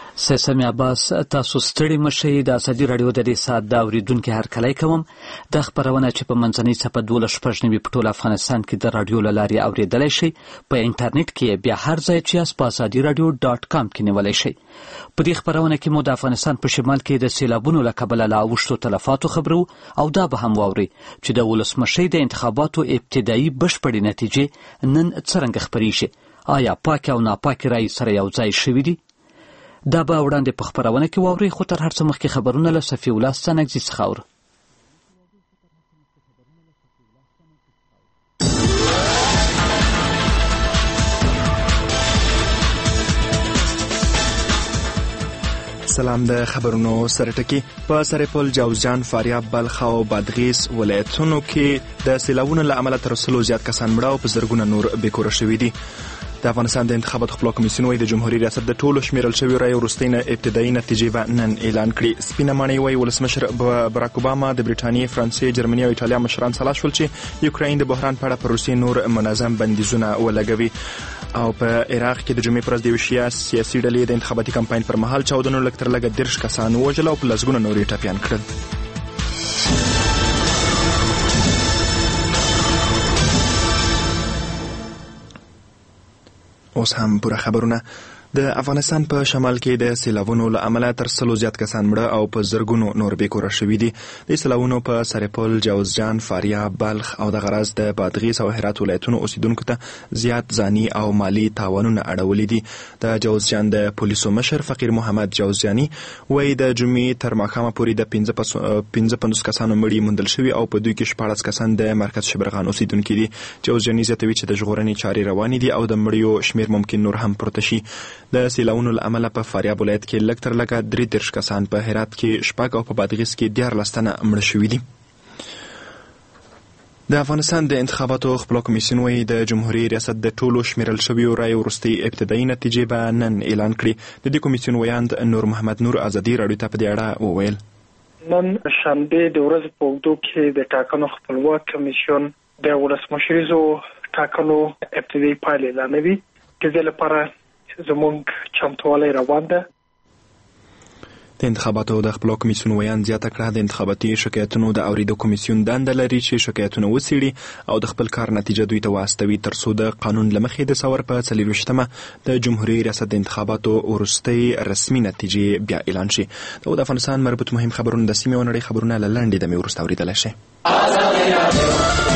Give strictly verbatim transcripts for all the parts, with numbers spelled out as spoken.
سیسم عباس تاسو ستړي مشئ. د ازادي راډیو د دې ساعت د اوریدونکو هرکلی کوم. د خبرونه چې په منځنۍ څپه دولس شپږ نوي په ټول افغانستان کې د راډیو له لارې اوریدلی شئ، په انټرنیټ کې بیا هر ځای چې یاست په ازادي راډیو ډاټ کام کې نیولی شئ. په دې خبرونه کې مو د افغانستان په شمال کې د سیلابونو له کبله له اوښتو تلفاتو خبرو او دا به هم واورئ چې د ولسمشۍ د انتخاباتو ابتدایي بشپړې نتیجې نن څرنګه خپریږي. آیا پاک او ناپاک رای سره یو ځای شوي دي؟ دا به وړاندې په خبرونه کې واورئ، خو تر هر څه مخکې خبرونه له صفي الله ستانکزي څخه اورو. سلام. د خبرونو سره ټکی. په سرپل، جوزجان، فاریاب، بلخ او بادغیس ولایتونو کې د سیلابونو له امله تر سلو زیات کسان مړه او په زرګونه نور بېکوره شوي دي. د افغانستان د انتخاباتو خپلواک کمیسیون وايي د جمهوریت ریاست د ټولو شمیرل شویو رایو وروستۍ ابتدایي نتیجې به نن اعلان کړي. سپینه ماڼۍ وايي ولسمشر براک اوباما د بریټانیې، فرانسې، جرمني او ایټالیا مشران سلا شول چې یوکراین د بحران په اړه پر روسیې نور منظم بندیزونه ولګوي. او په عراق کې د جمعې پر ورځ د یوې شیعه سیاسي ډلې د انتخاباتي کمپاین پر مهال چاودنو لږ تر لږه دېرش کسان ووژل او په لسګونه نور یې ټپیان کړل. اوس هم پوره خبرونه. د افغانستان په شمال کې د سیلابونو له امله تر سلو زیات کسان مړه او په زرګونو نور بېکوره شوي دي. د سیلابونو په سرپل، جوزجان، فاریاب، بلخ او د غراز د بادغیس او هرات ولایتونو اوسیدونکو ته زیات ځاني او مالی تاوانونه اړولي دي. د جوزجان د پولیسو مشر فقیر محمد جوزجاني وایي د جمعې تر ماښامه پورې د پنځه پنځوس کسانو مړي موندل شوي او په دوی کې شپاړس کسان د مرکز شبرغان اوسیدونکي دي. جوزجاني زیاتوي چې د ژغورنې چارې روانې دي او د مړیو شمیر ممکن نور هم پورته شي. د سیلابونو له امله په فاریاب ولایت کې لږ تر لږه درې دېرش کسان، په هرات کې شپږ او په بادغیس کې دیارلس تنه مړه شوي دي. د افغانستان د انتخاباتو خپلواک کمیسیون وايي د جمهوریت ریاست د ټولو شمیرل شویو رایو وروستۍ ابتدایي نتیجې به نن اعلان کړي. د دې کمیسیون ویاند نور محمد نور ازادي راډیو ته په دې اړه وویل. نن شنبه د ورځې په اوږدو کې د ټاکنو خپلواک کمیسیون د ولسمشریزو ټاکنو ابتدایي پایلې اعلانوي. د دې لپاره زمونږ چمتووالی روان ده. د انتخاباتو د خپلواک کمیسیون ویاند زیاته کړه د انتخاباتي شکایتونو د اوریدو کمیسیون دنده لري چې شکایتونه وڅېړي او د خپل کار نتیجه دوی ته واستوي تر څو د قانون له مخې د ثور په څلېرویشتمه د جمهوریت ریاست د انتخاباتو وروستۍ رسمي نتیجې بیا اعلان شي. او د افغانستان مربوط مهم خبرونه د سیمې او نړۍ خبرونه له لنډې دمې وروسته اورېدلی شي.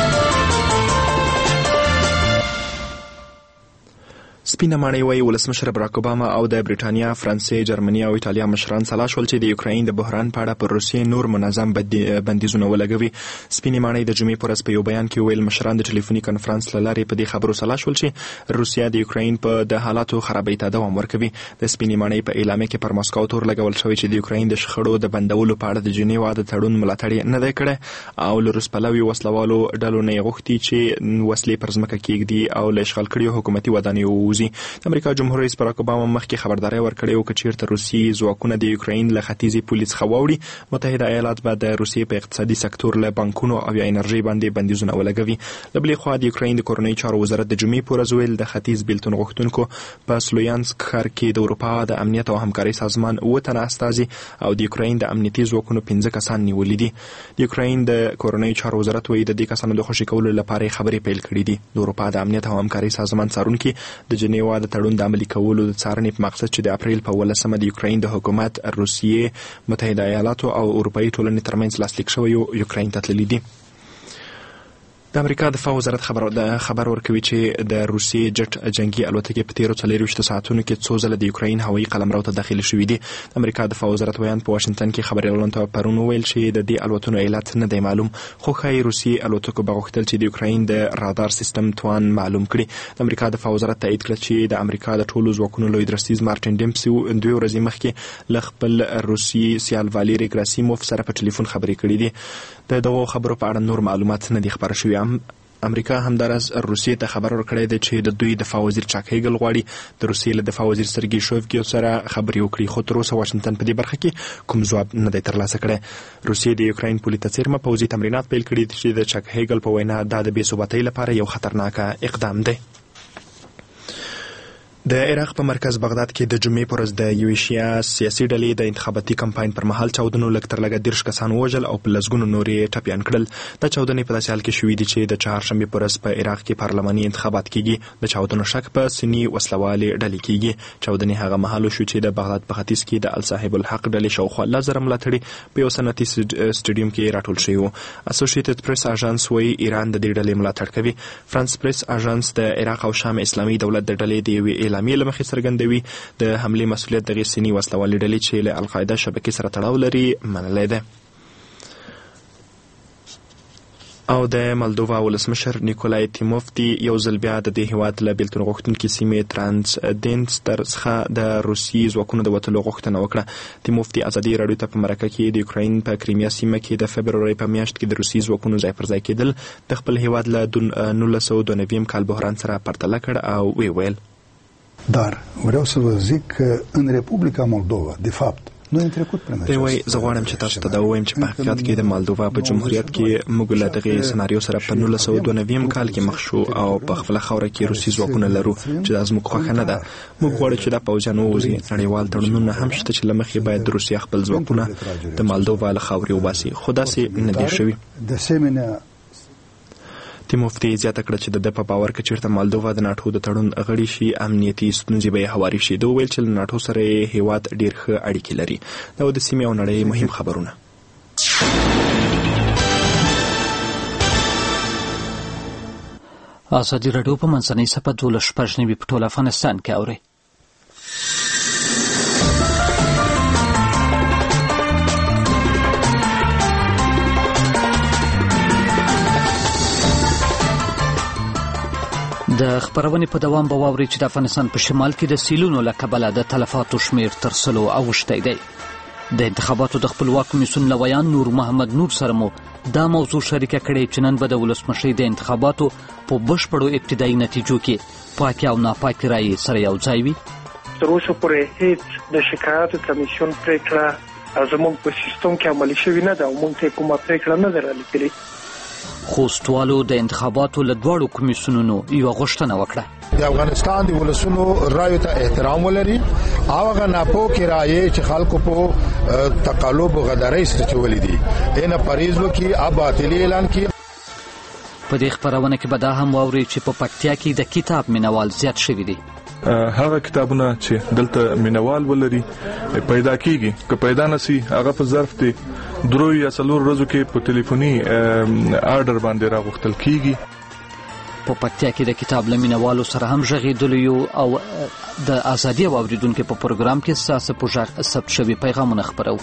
سپینه ماڼۍ وايي ولسمشر براک اوباما او د بریټانیا، فرانسې، جرمني او ایټالیا مشران سلا شول چې د یوکراین د بحران په اړه پر روسیې نور منظم بندیزونه ولګوي. سپینې ماڼۍ د جمعې په ورځ په یو بیان کې ویل مشران د ټلیفوني کنفرانس له لارې په دې خبرو سلا شول چې روسیه د یوکراین په د حالاتو خرابۍ ته دوام ورکوي. د سپینې ماڼۍ په اعلامیه کې پر ماسکو تور لګول شوی چې د یوکراین د شخړو د بندولو په اړه د جنیوا د تړون ملاتړ نه دی کړی او له روس پلوي وسلوالو ډلو نه یې غوښتي چې وسلې پر ځمکه کېږدي او له اشغال کړیو حکومتي ودانیو ووځي. د امریکا جمهور رئیس براک اوباما مخکې خبرداری ورکړی و که چیرته روسي ځواکونه د یوکراین له ختیځې پولې څخه واوړي، متحده ایالات به د روسیې په اقتصادي سکتور له بانکونو او یا انرژۍ باندې بندیزونه ولګوي. له بلې خوا د یوکراین د کورنیو چارو وزارت د جمعې په ورځ ویل د ختیځ بیلتون غوښتونکو په سلویانسک ښار کې د اروپا د امنیت او همکارۍ سازمان اووه تنه استازي او د یوکراین د امنیتي ځواکونو پنځه کسان نیولي دي. د یوکراین د کورنیو چارو وزارت وایي د دې کسانو د خوشي کولو لپاره خبرې پیل کړي دي. د اروپا د امنیت او همکارۍ سازمان څارونکي د جنیوا د تړون د عملي کولو د څارنې په مقصد چې د اپریل په ولسمه د یوکراین د حکومت، روسیې، متحده ایالاتو او اروپایي ټولنې ترمنځ لاسلیک شوی یوکراین ته تللی دي. د امریکا دفاع وزارت خبر د خبر ورکوي چې د روسیې جټ جنگي الوتکې په تیرو څلېرویشتو ساعتونو کې څو ځله د یوکراین هوایي قلمرو ته داخل شوي دي. د امریکا دفاع وزارت ویاند په واشنګټن کې خبریالانو ته پرون وویل چې د دې الوتنو علت نه دی معلوم، خو ښایي روسیې الوتکو به غوښتل چې د یوکراین د رادار سیستم توان معلوم کړي. د امریکا دفاع وزارت تایید کړه چې د امریکا د ټولو ځواکونو لوی درستیز مارټین ډیمسي دوه ورځې مخکې له خپل روسي سیال واليری ګراسیموف سره په ټلیفون خبرې کړې دي. د دغو خبرو په اړه نور معلومات نه دي خبر شوي. امریکا همدارس روسیې ته خبر ورکړی دی چې د دوی دفاع وزیر چاک هیګل غواړي د روسیې له دفاع وزیر سرګي شویګو سره خبرې وکړي، خو تر اوسه واشنګټن په دې برخه کې کوم ځواب نه دی ترلاسه کړی. روسیې د یوکراین پولې ته څیرمه پوځي تمرینات پیل کړي چې د چاک هیګل په وینا دا د بې ثباتۍ لپاره یو خطرناک اقدام دی. د عراق په مرکز بغداد کې د جمعې پر ورځ د یوې شیعه سیاسي ډلې د انتخاباتي کمپاین پر مهال چاودنو لږ تر لږه دېرش کسان ووژل او په لسګونو نور یې ټپیان کړل. دا چاودنې په داسې حال کې شوې دي چې د چهارشنبې پر ورځ په عراق کې پارلماني انتخابات کېږي. د چاودنو شک په سني وسلوالې ډلې کېږي. چاودنې هغه مهال شو چې د بغداد په ختیځ کې د الصاحب الحق ډلې شاوخوا لس زره ملاتړي په یو صنعتي سټیډیوم کې راټول شوي وو. اسوسییټډ پریس اژانس وایي ایران د دې ډلې ملاتړ کوي. فرانس پریس اژانس د عراق او شام اسلامي دولت د ډلې د یوې اعلامیې له مخې څرګندوي د حملې مسؤلیت دغه سني وسلوالې ډلې چې له القاعده شبکې سره تړاو لري منلې ده. او د مالدووا ولسمشر نیکولای تیموفتی یو ځل بیا د دې هیواد له بیلتون غوښتونکي سیمې ترانسډینستر څخه د روسي ځواکونو د وتلو غوښتنه وکړه. تیموفتی ازادي راډیو ته په مرکه کې د یوکراین په کریمیا سیمه کې د فبرورۍ په میاشت کې د روسي ځواکونو ځای پر ځای کېدل د خپل هیواد له نولس سوه دوه نوي کال بحران سره پرتله کړ او وی ویل Dar vreau să vă zic că în Republica Moldova, de fapt, noi am trecut prin acest. دوی زه غواړم چې تاسو ته دا ووایم چې په حقیقت کې د مالدووا په جمهوریت کې موږ له دغه سناریو سره په نولس سوه دوه نوي کال کې مخ شو او په خپل خاوره کې روسي ځواکونه لرو چې دا زموږ خوښه نه ده. موږ غواړو چې دا پوځیان ووځي. نړیوال تړونونه هم شته چې له مخې باید د روسیې خپل ځواکونه د مالدووا له خاورې وباسي، خو داسې نه دي شوي. De asemenea, تیموفتی زیاته کړه چې د ده په باور که چېرته مالدووا د ناټو د تړون غړي شي امنیتي ستونزې به یې هوارې شي. ده وویل چې له ناټو سره یې هیواد ډېر ښه اړیکې لري. دا د سیمې او نړۍ مهم خبرونه. ازادي راډیو په منځنۍ صفحه دولس شپږ نوي په ټول افغانستان کې اورئ. د خبرونې په دوام به واورئ چې د افغانستان په شمال کې د سیلونو له کبله د تلفاتو شمیر تر سلو اوښتی دی. د انتخاباتو د خپلواک کمیسیون لویان نور محمد نور سره مو دا موضوع شریکه کړې چې نن به د ولسمشرۍ د انتخاباتو په بشپړو ابتدایي نتیجو کې پاکې او ناپاکې رایې سره یو ځای وي. تر اوسه پورې هیڅ د شکایاتو کمیسیون پرېکړه زموږ په سیستم کې عملي شوې نه ده او موږ ته کومه پرېکړه نه ده رالیکلې. خوستوالو د انتخاباتو له دواړو کمیسیونونو یوه غوښتنه وکړه. د افغانستان د ولسونو رایو ته احترام ولري او هغه ناپوهې رایې چې خلکو په تقلب او غدارۍ سره چولې دي اینه پریز وکړي او باطلي اعلان کړي. په دې خبرونه کې به دا هم واورئ چې په پکتیا کې د کتاب مینوال زیات شوي دي. هغه کتابونه چې دلته مینوال ولري پیدا کیږي که پیدا نسی هغه په ظرف دی درو یا څلور ورځو کې په ټلیفوني آرډر باندې راغوښتل کیږي. په پکتیا کې د کتاب له مینوالو سره هم غږېدلو یو او د ازادي او اوریدونکو په پروګرام کې ستاسو په غږ ثبت شوي پیغامونه خپرو.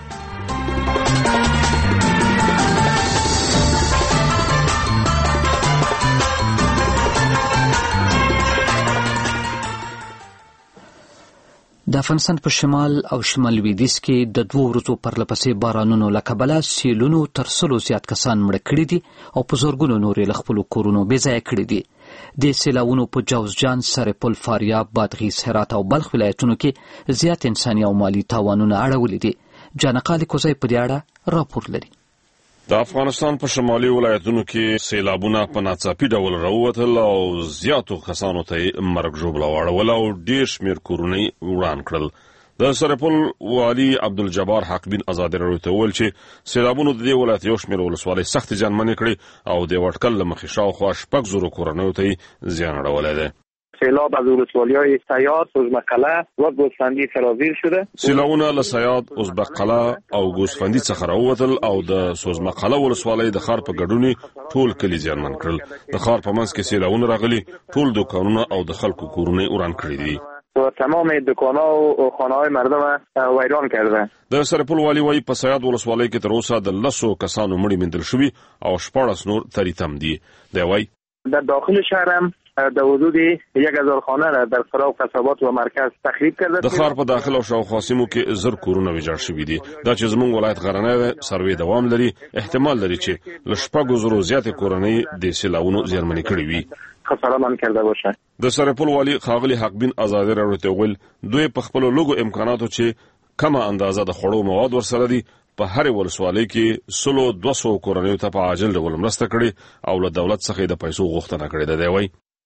د افغانستان په شمال او شمال لویدیځ کې د دوه ورځو پرلپسې بارانونو له کبله سیلونو تر سلو زیات کسان مړه کړي دي او په زرګونو نور له خپلو کورونو بې ځایه کړي دي. د سیلاوونو په جوزجان، سرپل، فاریاب، بادغیس، هرات او بلخ ولایتونو کې زیات انساني او مالي تاوانونه اړولي دي. جانقال کوزی په دې اړه راپور لري. د افغانستان په شمالي ولایتونو کې سیلابونه په ناڅاپي ډول راووتل او زیاتو کسانو ته مرګ ژوبله واړول او ډېر شمېر کورونه وران کړل. د سرپل والي عبدالجبار حق بین ازادي راډیو ته وویل چې سیلابونو د دې ولایت یو شمېر ولسوالۍ سختې زیانمنې کړې او د وټکل له مخې شاوخوا شپږ زرو کورنیو ته زیان اړولی دی. سیلاب از ولسوالی‌های صیاد، ازبک‌قلعه و گوسفندی سرازیر شده. سیلابونه له صیاد، ازبک‌قلعه او گوسفندی څخه راووتل او د سوزمقلعه ولسوالۍ د ښار په ګډون ټول کلي زیانمن کړل. د ښار په منځ کې سیلابونه راغلي، ټول دکانونه او د خلکو کورونه وران کړي دي. و تمام دکان‌ها و خانه‌های مردم ویران کرده. د سرپل والی وايي په صیاد ولسوالۍ کې تر اوسه د لسو کسانو مړي موندل شوي او شپاړس نور تریتم دي. دی وايي در داخل شهرم در حدود یک هزار خانه را در فراق قصبات و مرکز تخریب کرده. د ښار په داخل او شاوخوا سیمو کې زر کورونه ویجاړ شوي دي. دا چې زموږ ولایت غرنی دی، سروې دوام لري، احتمال لري چې له شپږو زرو زیاتې کورنۍ د سیلابونو زیانمنې کړې وي. خساره من کرده باشه. د سرپل والي ښاغلي حق بین ازادي راډیو ته ویل دوی په خپلو لږو امکاناتو چې کمه اندازه د خوړو مواد ورسره دي په هرې ولسوالۍ کې سلو دوه سوه کورنیو ته په عاجل ډول مرسته کړې او له دولت څخه د پیسو غوښتنه کړې ده. دی وايي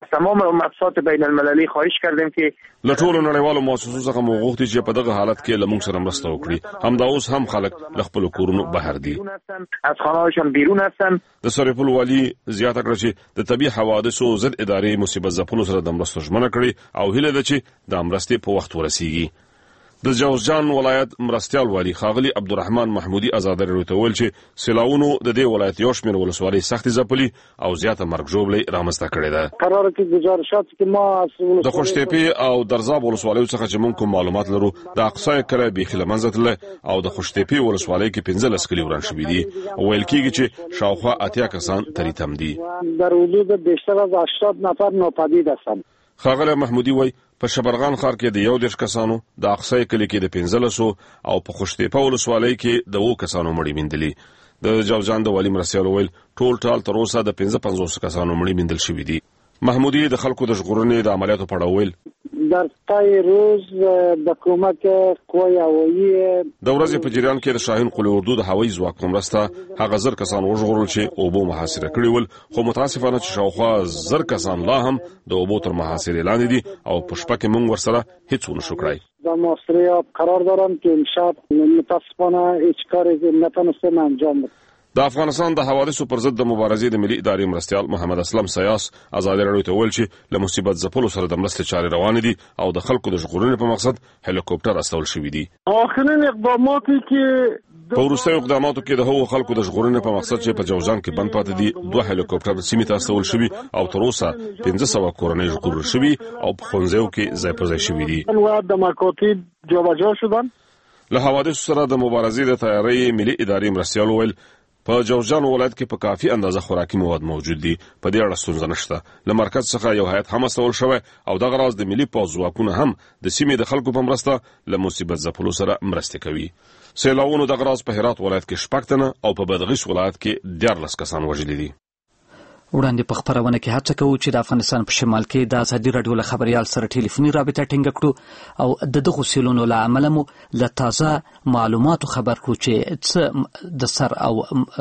تمام مؤسسات بین المللي خواهش کردیم که له ټولو نړیوالو مؤسسو څخه مو غوښتي چې په دغه حالت کې له موږ سره مرسته وکړي. همدا اوس هم خلک له خپل کورونو بهر دي، از خانه‌هاشان بیرون هستند. د سرپل والی زیاته کړه چې د طبي حوادثو ضد ادارې مصیبت ځپلو سره د مرستو ژمنه کړې او هیله ده چې د مرستې په وخت ورسیږي. د جوزجان ولایت مرستیال والی خاغلی عبدالرحمن محمودی آزادری راته ویل چې سیلاونو د دې ولایت یو شمېر ولسوالۍ سختي ځپلي او زیاته مرګ ژوبلې رامنځته کړې ده. قرار کې گزارشات کې ما د خوشتېپې او درزاب ولسوالیو څخه چې موږ کوم معلومات لرو د اقصی کله بیخي له منځه تللی او د خوشتېپې ولسوالۍ کې پنځلس کلي وران شوي دي. ویل کېږي چې شاوخوا اتیا کسان تریتم دي. در حدود بیشتر از هشتاد نفر ناپدید هستند. خاغلی محمودی وای په شبرغان ښار کې د یو دېرش کسانو، د اقصی کلي کې د پنځلسو او په خوشتېپه ولسوالۍ کې د اوو کسانو مړي موندلي. د جوزجان د والي مرستیال ویل ټول ټال تر اوسه د پنځه پنځوس کسانو مړي موندل شوي دي. محمودی د خلکو د ژغورنې د عملیاتو په اړه ویل در طی روز د کومک قوای هوایي د ورځې په جریان کې د شاهین قلعه اردو د هوایي ځواک په مرسته هغه زر کسان وژغورل چې اوبو محاصره کړي ول، خو متاسفانه چې شاوخوا زر کسان لا هم د اوبو تر محاصرې لاندې دي او په شپه کې موږ ورسره هیڅ ونشو کړای. در محاصره قرار دارند که امشب متاسفانه هیچ کاری نتونستیم انجام بدیم. د افغانستان د حوادثو پر ضد د مبارزې د ملي ادارې مرستیال محمد اسلم سیاس ازادي راډیو ته ویل چې له مصیبت ځپلو سره د مرستې چارې روانې دي او د خلکو د ژغورنې په مقصد هلیکوپټر استول شوي دي. آخرین اقداماتی که په وروستیو اقداماتو کې د هغو خلکو د ژغورنې په مقصد چې په جوزجان کې بند پاتې دي دوه هلیکوپټر سیمې ته استول شوي او تر اوسه پنځه سوه کورنۍ ژغورل شوي او په ښوونځیو کې ځای پر ځای شوي دي. د مکاتب جابجا شدن. له حوادثو سره د مبارزې د تیارۍ ملي ادارې مرستیال ویل په جوزجان ولایت کې په کافي اندازه خوراکي مواد موجود دي. په دې اړه ستونزه نشته. له مرکز څخه یو هیئت هم استول شوی او دغه راز د ملي پوځ ځواکونه هم د سیمې د خلکو په مرسته له مصیبت ځپلو سره مرسته کوي. سیلاوونو دغه راز په هرات ولایت کې شپږ تنه او په بادغیس ولایت کې دیارلس کسان وژلي دي. وړاندې په خبرونه کې هڅه کوو چې د افغانستان په شمال کې د ازادي راډیو له خبريال سره ټلیفوني رابطه ټینګه کړو او د دغو سیلونو له امله مو له تازه معلوماتو خبر کړو چې څه د سر او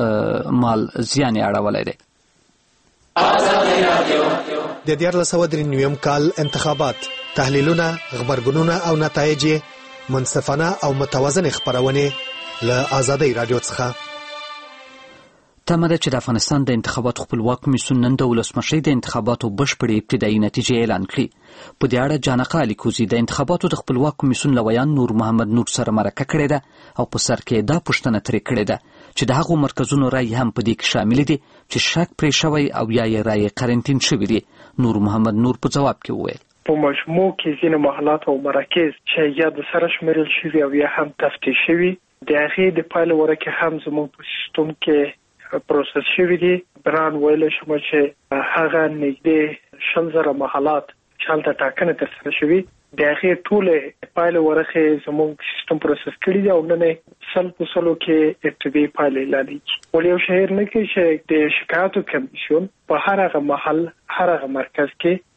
مال زیان یې اړولی دی. د دیارلس سوه درې نویم کال انتخابات، تحلیلونه، غبرګونونه او نتایج منصفانه او متوازن خبرونه له ازادي راډیو څخه. تمه ده چې د افغانستان د انتخاباتو خپلواک کمیسیون نن د ولسمشرۍ د انتخاباتو بشپړې ابتدایي نتیجې اعلان کړي. په دې اړه جانقه الیکوزي د انتخاباتو د خپلواک کمیسیون له ویان نور محمد نور سره مرکه کړې ده او په سر کې دا پوښتنه ترې کړې ده چې د هغو مرکزونو رایې هم په دې کې شامل دي چې شک پرې شوی او یا یې رایې قرنطین شوي دي. نور محمد نور په جواب کې وویل په مجموع کې ځینې محلات او مراکز چې یا د سره شمیرل شوي او یا هم تفتیش شوي د هغې د پایلې ورکې هم زموږ په سیستم کې پروسس شوي دي. بران ویلی شم چې هغه نږدې شل زره محلات چې هلته ټاکنې ترسره شوي د هغې ټولې پایلې ورکې زموږ سیستم پروسس کړي دي او نن سل په سلو کې ابتدایي پایلې اعلانېږي. ولې یو شی هېر نه کړي چې د شکایاتو کمیسیون په هر هغه محل هر هغه مرکز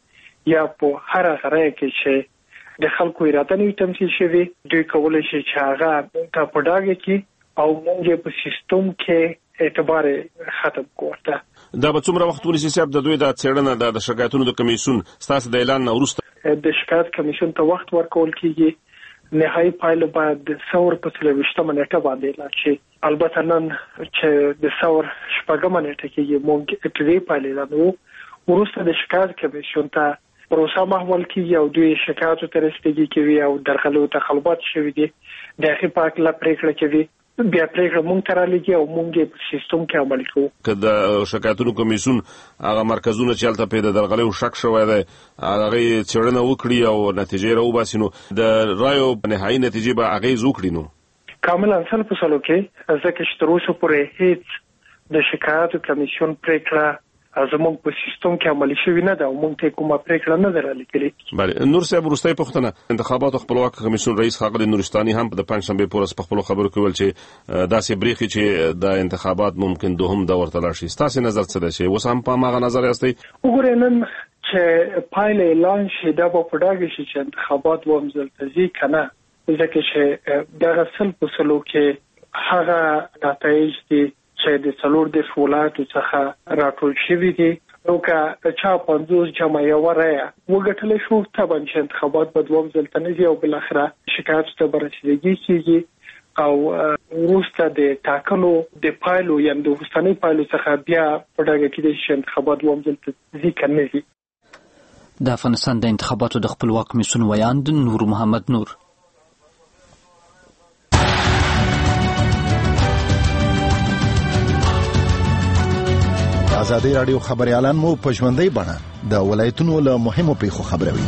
کې یا په هر هغه رایه کې چې د خلکو اراده نه وي تمثیل شوي دوی کولی شي چې هغه ته په ډاګه کړي او موږ یې په سیستم کې اعتبار ختم کوته. دا به څومره وخت ونیسي صاحب د دوی د څېړنه د شکایتونو د کمیسیون ستاسو د اعلان نه وروسته د شکایت کمیسیون ته وخت ورکول کیږي؟ نهایي پایله باید د ثور په څلوېښتمه نیټه باندې اعلان شي. البته نن چې د ثور شپږمه نیټه کېږي موږ ابتدایي پایلې اعلانوو. وروسته د شکایت کمیسیون ته پروسه محول کیږي او دوی شکایتو ته رسیدګي کوي او درغلو تخلفات شوي دي د هغې په هکله پرېکړه کوي. بیا پرېکړه مونږ ته رالیږي او مونږ یې په سیستم کې عملي کوو. که د شکایتونو کمیسیون هغه مرکزونه چې هلته پرې د درغلیو شک شوی دی هغه یې څېړنه وکړي او نتیجې راوباسي نو د رایو نهایي نتیجې به اغېز وکړي. نو کاملا سل په سلو کې ځکه چې تر اوسه پورې هېڅ د شکایاتو کمیسیون پرېکړه زموږ په سیستم کې عملي شوي نه ده او موږ ته کومه پرېکړه نه ده رالیکلې. بله نور صاحب وروستۍ پوښتنه انتخاباتو خپلواک کمیسیون رئیس ښاغلی نورستاني هم د پنجشنبې په ورځ په خپلو خبرو کې ویل چې داسې برېښي چې د انتخابات ممکن دوهم دور ته لاړ شي. ستاسې نظر څه دی چې اوس هم په هماغه نظر یاستئ؟ وګورئ نن چې پایله اعلان شي دا به په ډاګه شي چې انتخابات دوهم ځل ته ځي که نه، ځکه چې دغه سل په سلو کې هغه نتایج دي چې د څلور دېرش ولایتو څخه راټول شوي دي نو که چا پنځوس جمع یو رایه وګټلی شو طبعا چې انتخابات به دوم ځل ته نه ځي او بالاخره شکایت ته به رسیدګي کېږي او وروسته د ټاکنو د پایلو یا د وروستنۍ پایلو څخه بیا په ډاګه کېدای شي چې انتخابات دوم ځل ته ځي که نه ځي. د افغانستان د انتخاباتو د خپلواک کمیسیون ویاند نور محمد نور. ازادي رادیو خبريالان مو په ژوندۍ بڼه د ولایتونو له مهمو پیښو خبروي.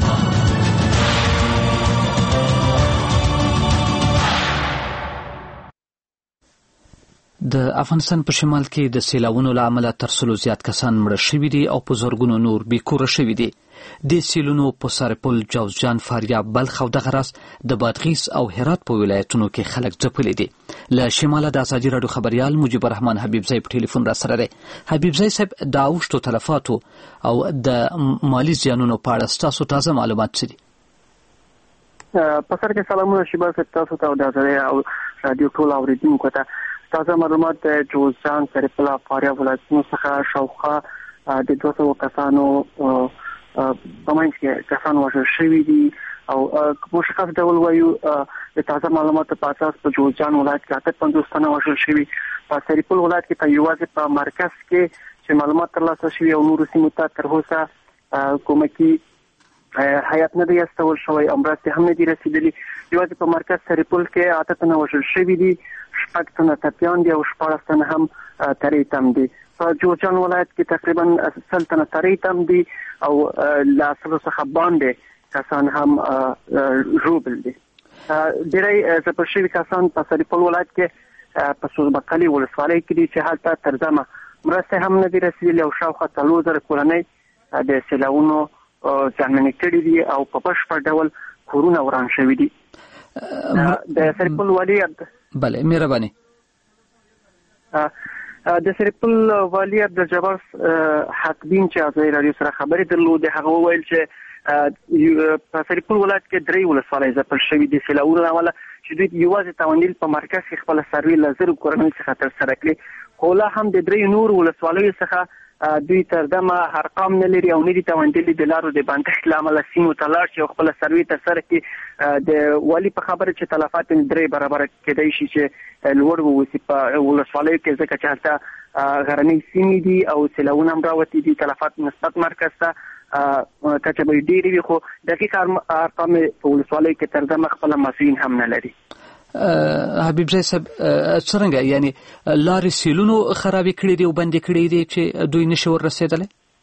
د افغانستان په شمال کې د سیلاونو له امله تر سلو زیات کسان مړه شوي دي او په زرګونو نور بیکوره شوي دي. د سیلونو په سرپل، جوزجان، فاریاب، بلخ او دغه راز د بادغیس او هرات په ولایتونو کې خلک ځپلي دي. له شماله د ازادي رادیو خبريال مجيب الرحمن حبیبزی په ټلیفون را سره دی. حبیبزی صاحب، د اوښتو تلفاتو او د مالی زیانونو په اړه ستاسو تازه معلومات څه دي؟ په سر کې سلامونه شیبا صاحب، تاسو ته او د ازادي رادیو ټول اوریدونکو ته. تازه معلومات د جوزجان، سرپل، فاریاب ولایتونو څخه شاوخوا د دوه سوه کسانو په منځ کې کسان وژل شوي دي او مشخص ډول وایو د تازه معلوماتو په اساس په جوزجان ولایت کې اته پنځوس تنه وژل شوي. په سرپل ولایت کې په یوازې په مرکز کې چې معلومات ترلاسه شوي او نورو سیمو ته تر اوسه کومکي هیات نه دی استول شوی او مرستې هم نه دي رسیدلي. یوازې په مرکز سرپل کې اته تنه وژل شوي دي، شپږ تنه ټپیان دي او شپاړس تنه هم ترې تم دي. په جوزجان ولایت کې تقریبا سل تنه ترې تم دي او له سلو څخه باندې کسان هم ژوبل دي. ډېری ځپل شوي کسان په سرپل ولایت کې په سوزبقلي ولسوالۍ کې دي چې هلته تر دمه مرستې هم نه دي رسیدلي او شاوخوا څلور زره کورنۍ د سیلاونو زیانمنې کړي دي او په بشپړ ډول کورونه وران شوي دي. د سرپل والي بله مهرباني د سرپل والي عبدالجبار حقبین چې ازادي رادیو سره خبرې درلودې، هغه وویل چې په سرپل ولایت کې درې ولسوالۍ ځپل شوي دي سیلاونو له امله چې دوی یوازې تاوندیل په مرکز کې خپله سروې له زرو کورنیو څخه ترسره کړي، خو لا هم د درې نورو ولسوالیو څخه دوی تر دمه ارقام نه لري او نه دي تاوندیلي د لارو د بندښت له امله سیمو ته لاړ شي او خپله سروې ترسره کړي. د والي په خبره چې تلفات درې برابره کېدای شي چې لوړ واوسي په ولسوالیو کې، ځکه چې هلته غرنۍ سیمې دي او سیلاونه هم راوتي دي. تلفات نسبت مرکز ته کچه به ډېرې وي، خو دقیق ارقام په ولسوالیو کې تر دمه خپله مسؤلین هم نه لري. حبیبزی صاحب، څرنګه یعنی لارې سیلونو خرابې کړي دي او بندې کړي دي چې دوی نشي ور رسېدلی؟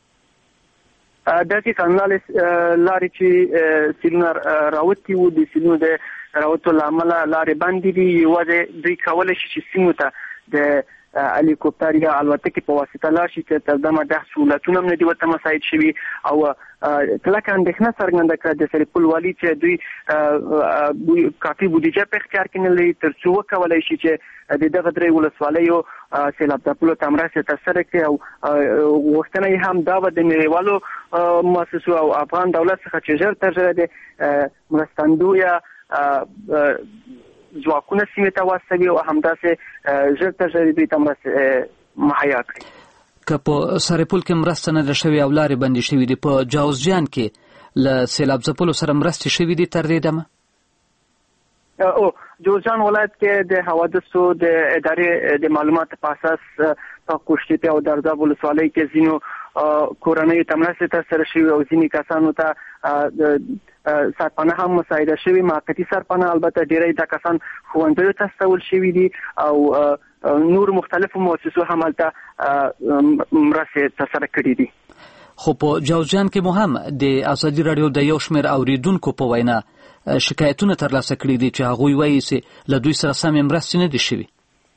دقیقاً لارې چې سیلونه راوتي وو، د سیلونو د راوتو له امله لارې بندې دي. یوازې دوی کولی شي چې سیمو ته د هلیکوپټر یا الوتکې په واسطه لاړ شي چې تر دمه دا سهولتونه هم نه دي ورته مساعد شوي او کلکه اندېښنه څرګنده کړه د سرپل والي چې دوی کافي بودیجه په اختیار کې نه لري تر څو وکولی شي چې د دغه درې ولسوالیو سیلاب ځپلو ته مرستې ترسره کړي. او غوښتنه یې هم دا وه د نړیوالو مؤسسو او افغان دولت څخه چې ژر تر ژره د مرستندویه ځواکونه سیمې ته واستوي او همداسې ژر تر ژره دوی ته مرستې مهیا کړي. که په سرپل کې مرسته نه ده شوې او لارې بندې شوې دي، په جوزجان کې له سیلاب ځپلو سره مرستې شوې دي تر دې دمه؟ او جوزجان ولایت کې د حوادثو د ادارې د معلوماتو په اساس په کوشتي او درزاب ولسوالۍ کې ځینو کورنیو ته مرستې ترسره شوي او ځینې کسانو ته سرپناه هم مساعده شوي. موقتي سرپناه البته ډېری دا کسان ښوونځیو ته استول شوي دي او نور مختلفو مؤسسو هم هلته مرستې ترسره کړي دي. خو په جوزجان کې مو هم د ازادي رادیو د یو شمېر اوریدونکو په وینا شکایتونه ترلاسه کړي دي چې هغوی وایي چې له دوی سره سمې مرستې نه دي شوي.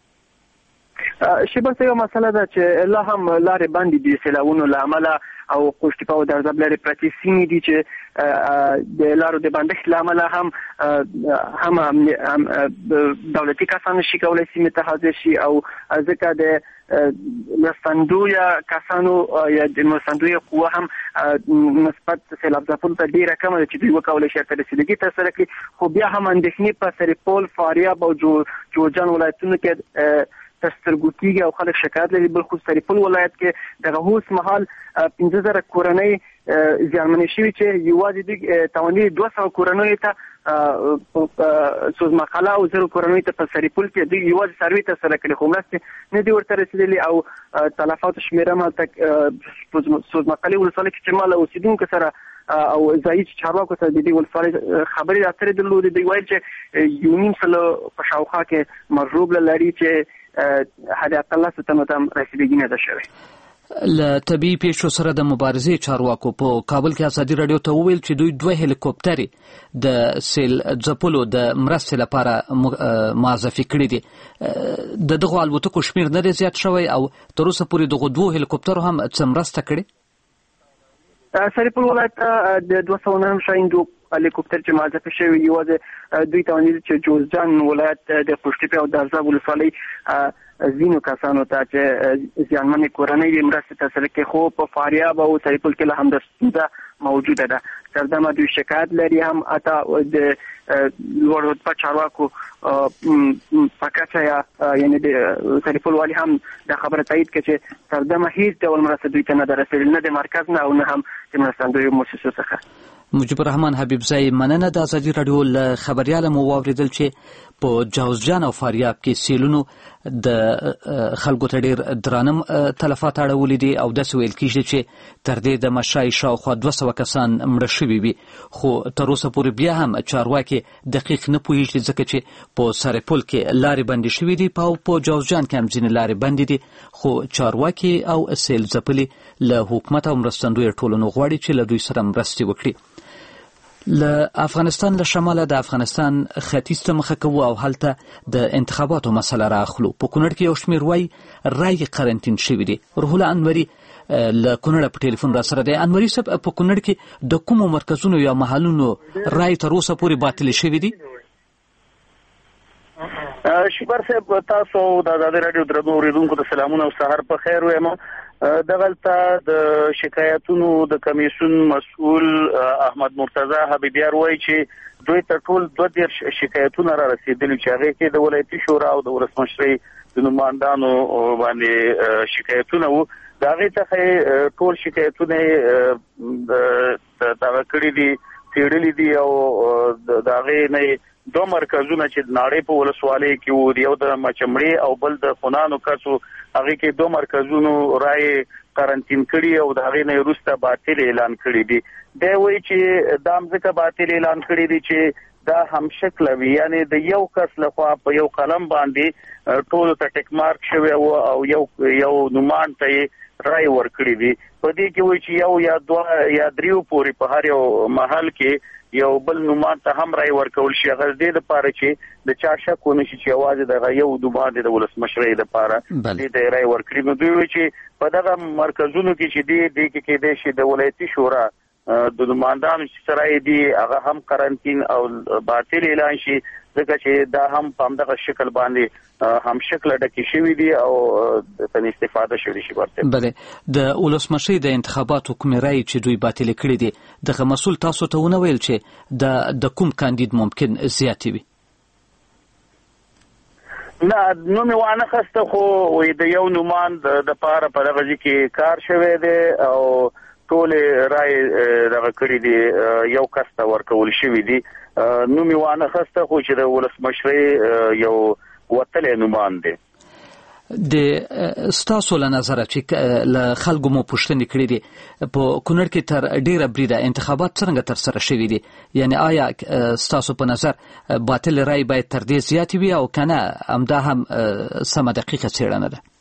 شیبه یو مسله ده چې لا هم لارې بندې دي سیلاونو له امله او قوشتیپه او درزاب لرې پرتې سیمې دي چې د لارو د بندښت له امله هم هم دولتي کسان نشي کولی سیمې ته حاضر شي او ځکه د مرستندویه کسانو یا د مرستندویه قوه هم نسبت سیلاب ځپلو ته ډېره کمه ده چې دوی وکولی شي ورته رسیدګي ترسره کړي. خو بیا هم اندېښنې په سرپل، فاریاب او جوزجان ولایتونو کې تسترګو کیږي او خلک شکایت لري. بل خو سرپل ولایت کې دغه اوس مهال پنځه زره کورنۍ زیانمنې شوي چې یوازې د توانې دوه سوه کورنیو ته سوزمقاله او زرو کورنیو ته په سرپل کې د یوازې سروې ترسره کړي، خو مرستې نه دي ورته رسېدلې او تلفاتو شمېره هلته سوزمقالې ولسوالۍ کې چې ما له اوسېدونکو سره او ځایي چارواکو سره د دې ولسوالۍ خبرې اترې درلودې. دوی ویل چې یو نیم سلو په شاوخوا کې مرغوب لري چې حد اقل څه تنو ته رسیدګي نه ده شوې. له طبي پیښو سره د مبارزې چارواکو په کابل کې ازادي راډیو ته وویل چې دوی دوه هلیکوپټرې د سیل ځپلو د مرستې لپاره معرفي کړي دي. د دغو الوتکو شمېر نه دی زیات شوی او تر اوسه پورې دغو دوو هلیکوپټرو هم څه مرسته کړې؟ سرپل ولایت د دوه سوه نهم شاهین هلیکوپټر چې معرفي شوي یوازې دوی توانید چې جوزجان ولایت د خوشتیپې او درزاب ولسوالۍ ځینو کسانو ته چې زیانمنې کورنۍ یې مرستې ترسره کړي، خو په فاریاب او سرپل کې لا هم د ستونزه موجوده ده. سردمه دوی شکایت لري هم اته د لوړ رتبه چارواکو په کچه یا یعنی د سرپل والي هم د خبره تایید کړي چې سردمه هیڅ ډول مرسته دوی ته نه ده رسېدلې، نه د مرکز نه او نه هم د مرستندویو مؤسسو څخه. مجيب الرحمن حبیبزی، مننه. د ازادي راډیو له خبرياله مو واوریدل چې په جوزجان او فاریاب کې سیلونو د خلکو ته ډیر درانه تلفات اړولې دي او داسې ویل کېږي چې تر دې د مشای شاوخوا دوه سوه کسان مړه شوي وي، خو تر اوسه پورې بیا هم چارواکي دقیق نه پوهېږي ځکه چې په سرپل کې لارې بندې شوي دي او په جوزجان کې هم ځینې لارې بندې دي، خو چارواکي او سیل ځپلي له حکومت او مرستندویو ټولنو غواړي چې له دوی سره مرستې وکړي. له افغانستان له شماله د افغانستان ختیځ ته مخه کوو او هلته د انتخاباتو مسله راخلو. په کونړ کې یو شمېر وایي رای قرنطین شوي دي. روح الله انوري له کونړه په ټلیفون را سره دی. انوري صاحب، په کونړ کې د کومو مرکزونو یا محلونو رای تر اوسه پورې باطلې شوي دي؟ شکر صاحب، تاسو د ازادي راډیو درنو اوریدونکو ته سلامونه او سهار په خیر وایم. دغلته د شکایتونو د کمیسیون مسؤل احمد مرتضی حبیبیار وایي چې دوی ته ټول دوه دېرش شکایتونه را رسېدلي چې هغې کې د ولایتي شورا او د ولسمشرۍ د نمایندانو باندې شکایتونه وو. د هغې څخه ټول شکایتونه یې دغه کړي دي، څېړلي دي او د هغې نه دو مرکزونه چې ناړې په ولسوالۍ کې وو، یو د مچمړې او بل د خونانو کسو، هغه کې دو مرکزونو رای قرنطین کړي او د هغې نه وروسته باطل اعلان کړي دي. دی وایي چې دا ځکه باطل اعلان کړي دي چې دا هم شکله وي، یعنی د یو کس لخوا په یو قلم باندې ټولو ته ټیک مارک شوی و او یو یو نومان ته یې رای ورکړي دي. په دې کې وایي چې یو یا دوه یا دریو پورې په هر یو محل کې یو بل نومان ته هم رای ورکول شي، هغه دې لپاره چې د چا شک ونه شي چې یوازې دغه یو نومان د ولسمشرۍ لپاره دې ته رای ورکړي. نو دوی وایي چې په دغه مرکزونو کې چې دې دې کې کېدای شي د ولایتي شورا د نمایندانو چې سره دي هغه هم قرنطین او باطل اعلان شي، ځکه چې دا هم په همدغه شکل باندې هم شکل ډکې شوي دي او تنې استفاده شوي شي. ورته بلې د ولسمشرۍ د انتخاباتو کومې رایې چې دوی باطل کړي دي، دغه مسؤل تاسو ته ونه ویل چې د د کوم کاندید ممکن زیاتې وي؟ نه، نو مې وانه خسته، خو د یو نومان د پاره په دغه ځای کې کار شوی دی او ټول رای دغه کړي دي، یو کس ته ورکول شوي دي. نو مې وانه خسته، خو چې د ولسمشرۍ یو وتلی نومان دی. د ستاسو له نظره چې له خلکو مو پوښتنې کړې دي، په کونړ کې تر ډیره بریده انتخابات څرنګه ترسره شوي دي؟ یعنی آیا ستاسو په نظر باطل رای باید تر دې زیاتې وي او کنه همدا هم سمه دقیقه څېړنه ده؟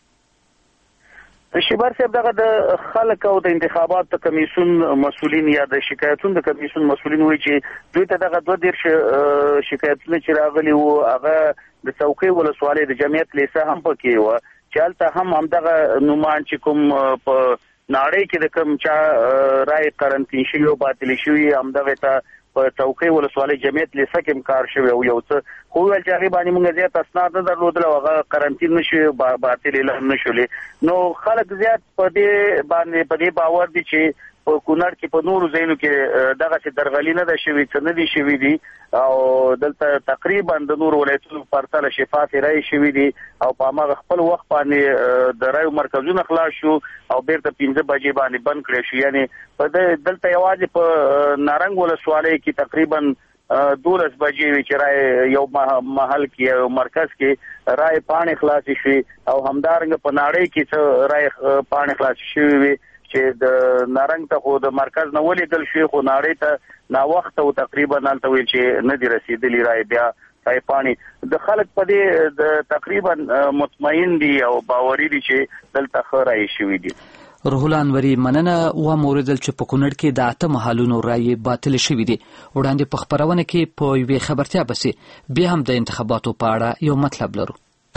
شیبر صاحب، دغه د خلک او د انتخابات د کمیسیون مسؤلین یا د شکایتونو د کمیسیون مسؤلین وایي چې دوی ته دغه دوه دېرش شکایتونه چې راغلي وو هغه د څوکۍ ولسوالۍ د جمعیت لیسه هم پکې وه، چې هلته هم همدغه نومان چې کوم په ناړۍ کې د کوم چا رای قرنطین شوي او باطلې شوي، همدغه ته په څوکۍ ولسوالۍ جمعیت لیسه کې هم کار شوی او یو څه، خو وویل چې هغې باندې موږ زیات اسناد نه درلودل او هغه قرنطین نه شوي، باطل اعلان نه شولې. نو خلک زیات په دې باندې په دې باور دي چې په کونړ کې په نورو ځایونو کې دغه څه درغلي نه ده شوې څه نه دي شوي دي او دلته تقریبا د نورو ولایتونو په پرتله شفاف رایې شوي دي او په هماغه خپل وخت باندې د رایو مرکزونه خلاص شو او بیرته پنځه بجې باندې بند کړی شو. یعنی په دلته یوازې په نارنګ ولسوالۍ کې تقریبا دولس بجې وي چې رای یو محل کې یو مرکز کې رای پاڼې خلاص شي او همدارنګه په ناړۍ کې څه رای پاڼې خلاص شوي وي چې د نارنګ ته خو د مرکز نه ولیدل شي خو ناړۍ ته نا وخت او تقریبا نالته ویل چې نه دي رسیدلی رای بیا رای پاڼې د خلک په دې د تقریبا مطمئن دي او باوري دي چې دلته ښه رای شوي دي. روح الله انوري مننه و موردل چې په کونړ کې د اته محلونو رای باطل شوي دي. وړاندې په خبرونه کې په یوې خبرتیا پسې بیا هم د انتخاباتو په اړه یو مطلب لرو.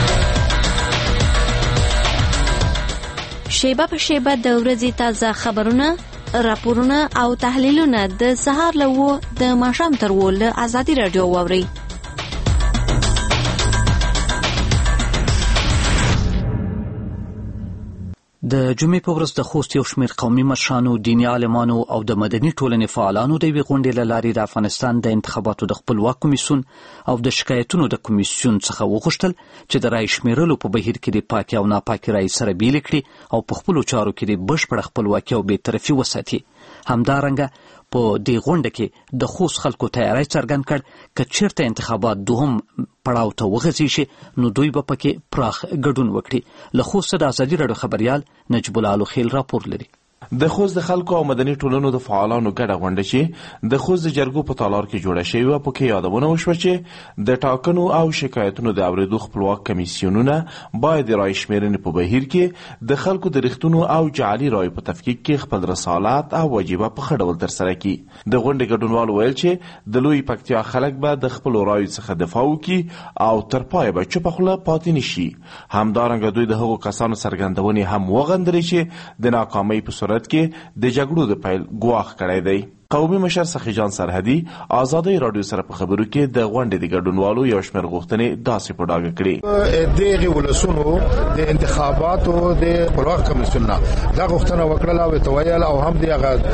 شیبه په شیبه د ورځې تازه خبرونه، راپورونه او تحلیلونه د سهار له وو د ماښام تر وو له ازادي رادیو واورئ. د جمعې په ورځ د خوست یو شمېر قومي مشرانو، دیني عالمانو او د مدني ټولنې فعالانو د یوې غونډې له لارې د افغانستان د انتخاباتو د خپلواک کمیسیون او د شکایتونو د کمیسیون څخه وغوښتل چې د رای شمیرلو په بهیر کې د پاکي او ناپاکي رای سره بیلې کړي او په خپلو چارو کې د بشپړه خپلواکي او بېطرفي وساتي. همدارنګه په دې غونډه کې د خوست خلکو تیاری څرګند کړ که چیرته انتخابات دوهم پړاو ته وغځي شي نو دوی به پکې پراخ ګډون وکړي. له خوست د ازادي راډیو خبریال نجیب الله الخیل راپور لري. د خوست د خلکو او مدني ټولنو د فعالانو ګډه غونډه چې د خوست د جرګو په تالار کې جوړه شوې وه پکې یادونه وشوه چې د ټاکنو او شکایتونو د اورېدو خپلواک کمیسیونونه باید د رای شمیرنې په بهیر کې د خلکو د رښتونو او جعلي رایو په تفکیک کې خپل رسالات او وجیبه په ښه ډول ترسره کړي. د غونډې ګډونوالو ویل چې د لوی پکتیا خلک به د خپلو رایو څخه دفاع وکړي او تر پایه به چوپه خوله پاتې نه شي. همدارنګه دوی د هغو کسانو څرګندونې هم وغندرې چې د ناکامۍ په صورت کې د جګړو د پیل ګواښ کړی دی. قومي مشر سخي جان سرحدي ازادي رادیو سره په خبرو کې د غونډې د ګډونوالو یو شمېر غوښتنې داسې په ډاګه کړې. دغه ولسونو د انتخاباتو د خپلواک کمیسیون نه دا غوښتنه وکړه او تویل او هم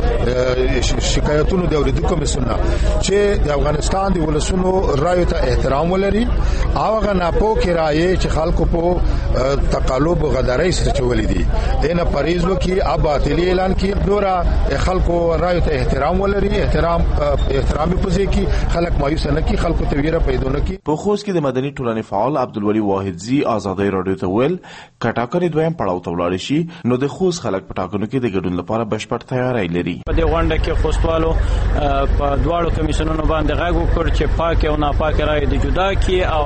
دغه شکایتونو د اوریدو کمیسیون نه چې د افغانستان د ولسونو رایو ته احترام ولري او هغه ناپوهه رایې چې خلکو په تقلب غدارۍ سره چولې دي دنه پریز وکي اب باطلی اعلان کړي نور خلکو رایو ته احترام لري احترام احترام په ځای کې خلک مایوس نه کی خلکو ته ویره پیدا نه کی. په خوست کې د مدني ټولنې فعال عبدالولي واحدزي ازادي رادیو ته ویل کټاکرې دویم پړاو ته ولاړ شي نو د خوست خلک په ټاکنو کې د ګډون لپاره بشپړ تیاری لري. په دې غونډه کې خوستوالو په دواړو کمیسیونونو باندې غږ وکړ چې پاک او ناپاک رای د جدا کی او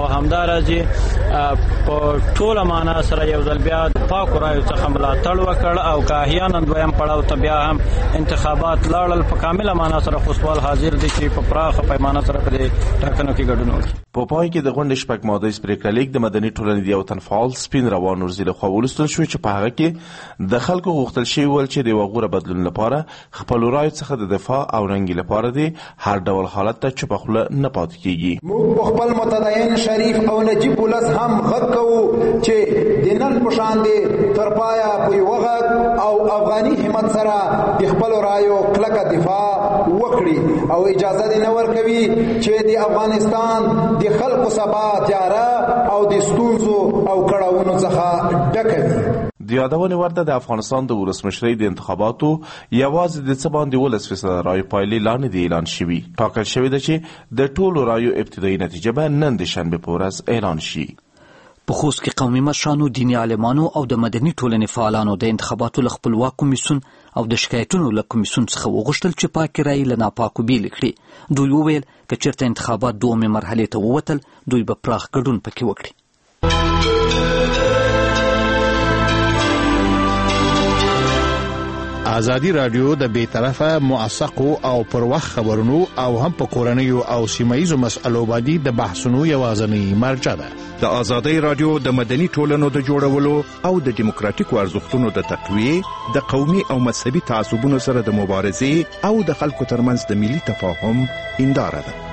همدارنګه په ټوله معنا سره یو ځل بیا د پاک رای څخه ملاتړ وکړ او که احیانا دویم پړاو ته بیا هم انتخابات لاړل په کامل معنا سره خوستوال حاضر دي چې په پراخه پیمانه سره په ټاکنو کې ګډون وکړي. په پای کې د غونډې شپږ ماده پریکړه لیک د مدني ټولنې د یو تن فعال سپین روان نورزي له خوا ولوستل شو چې په هغه کې د خلکو غوښتل شوی ول چې د وغوره بدلون لپاره خپل رایو څخه د دفاع او رنګي لپاره دي هر ډول حالت ته چوپه خوله نه پاتې کیږي. موږ خپل متدین شریف او نجیب ولس هم غږ کوو چې د نن په شان دي تر پایا په یو غږ او افغاني همت سره د خپل رایو کلکه دفاع وکړي او اجازه دې نه ورکوي چې د افغانستان د خلکو سبا تیاره او د ستونزو او کړاوونو څخه ډکه وي. د یادونې ورته د افغانستان د ولسمشرۍ د انتخاباتو یوازې د څه باندې ولس فیصده رایو پایلې لا نه دي اعلان شوي. ټاکل شوې ده چې د ټولو رایو ابتدایي نتیجه به نن د شنبې په ورځ اعلان شي. په خوست کې قومي مشرانو، دیني عالمانو او د مدني ټولنې فعالانو د انتخاباتو له خپلواک کمیسیون او د شکایتونو له کمیسیون څخه وغوښتل چې پاکې رایې له ناپاکو بیلې کړي. دوی وویل که چېرته انتخابات دومې مرحلې ته ووتل دوی به پراخ ګډون پکې وکړي. ازادي رادیو د بیطرفه موثقو او پر وخت خبرونو او هم په کورنیو او سیمایي مسألو باندې د بحثونو یوازینی مرجع ده. د ازادي رادیو د مدني ټولنو د جوړولو او د دیموکراتیکو ارزښتونو د تقویې د قومي او مذهبي تعصبونو سره د مبارزې او د خلکو ترمنځ د ملي تفاهم هنداره ده.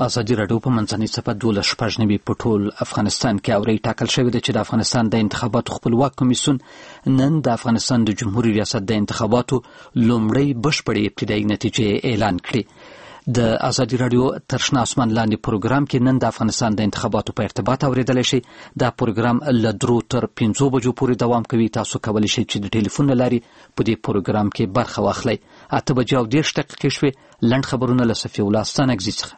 ازادي راډیو په منځنۍ صفحه دولس شپږ نوي په ټول افغانستان کې اوري ټاکل شوی دی چې د افغانستان د انتخاباتو خپلواک کمیسیون نن د افغانستان د جمهوریت ریاست د انتخاباتو لومړی بشپړې ابتدایي نتیجې اعلان کړي. د ازادي راډیو تر شنه اسمان لاندې پروګرام کې نن د افغانستان د انتخاباتو په ارتباط اوریدلی شي. دا پروګرام له درو تر پنځو بجو پورې دوام کوي. تاسو کولی شئ چې د ټلیفون له لارې په دې پروګرام کې برخه واخلئ. اته بجې او دېرش دقیقې شوې. لنډ خبرونه له صفي الله ستانکزي څخه.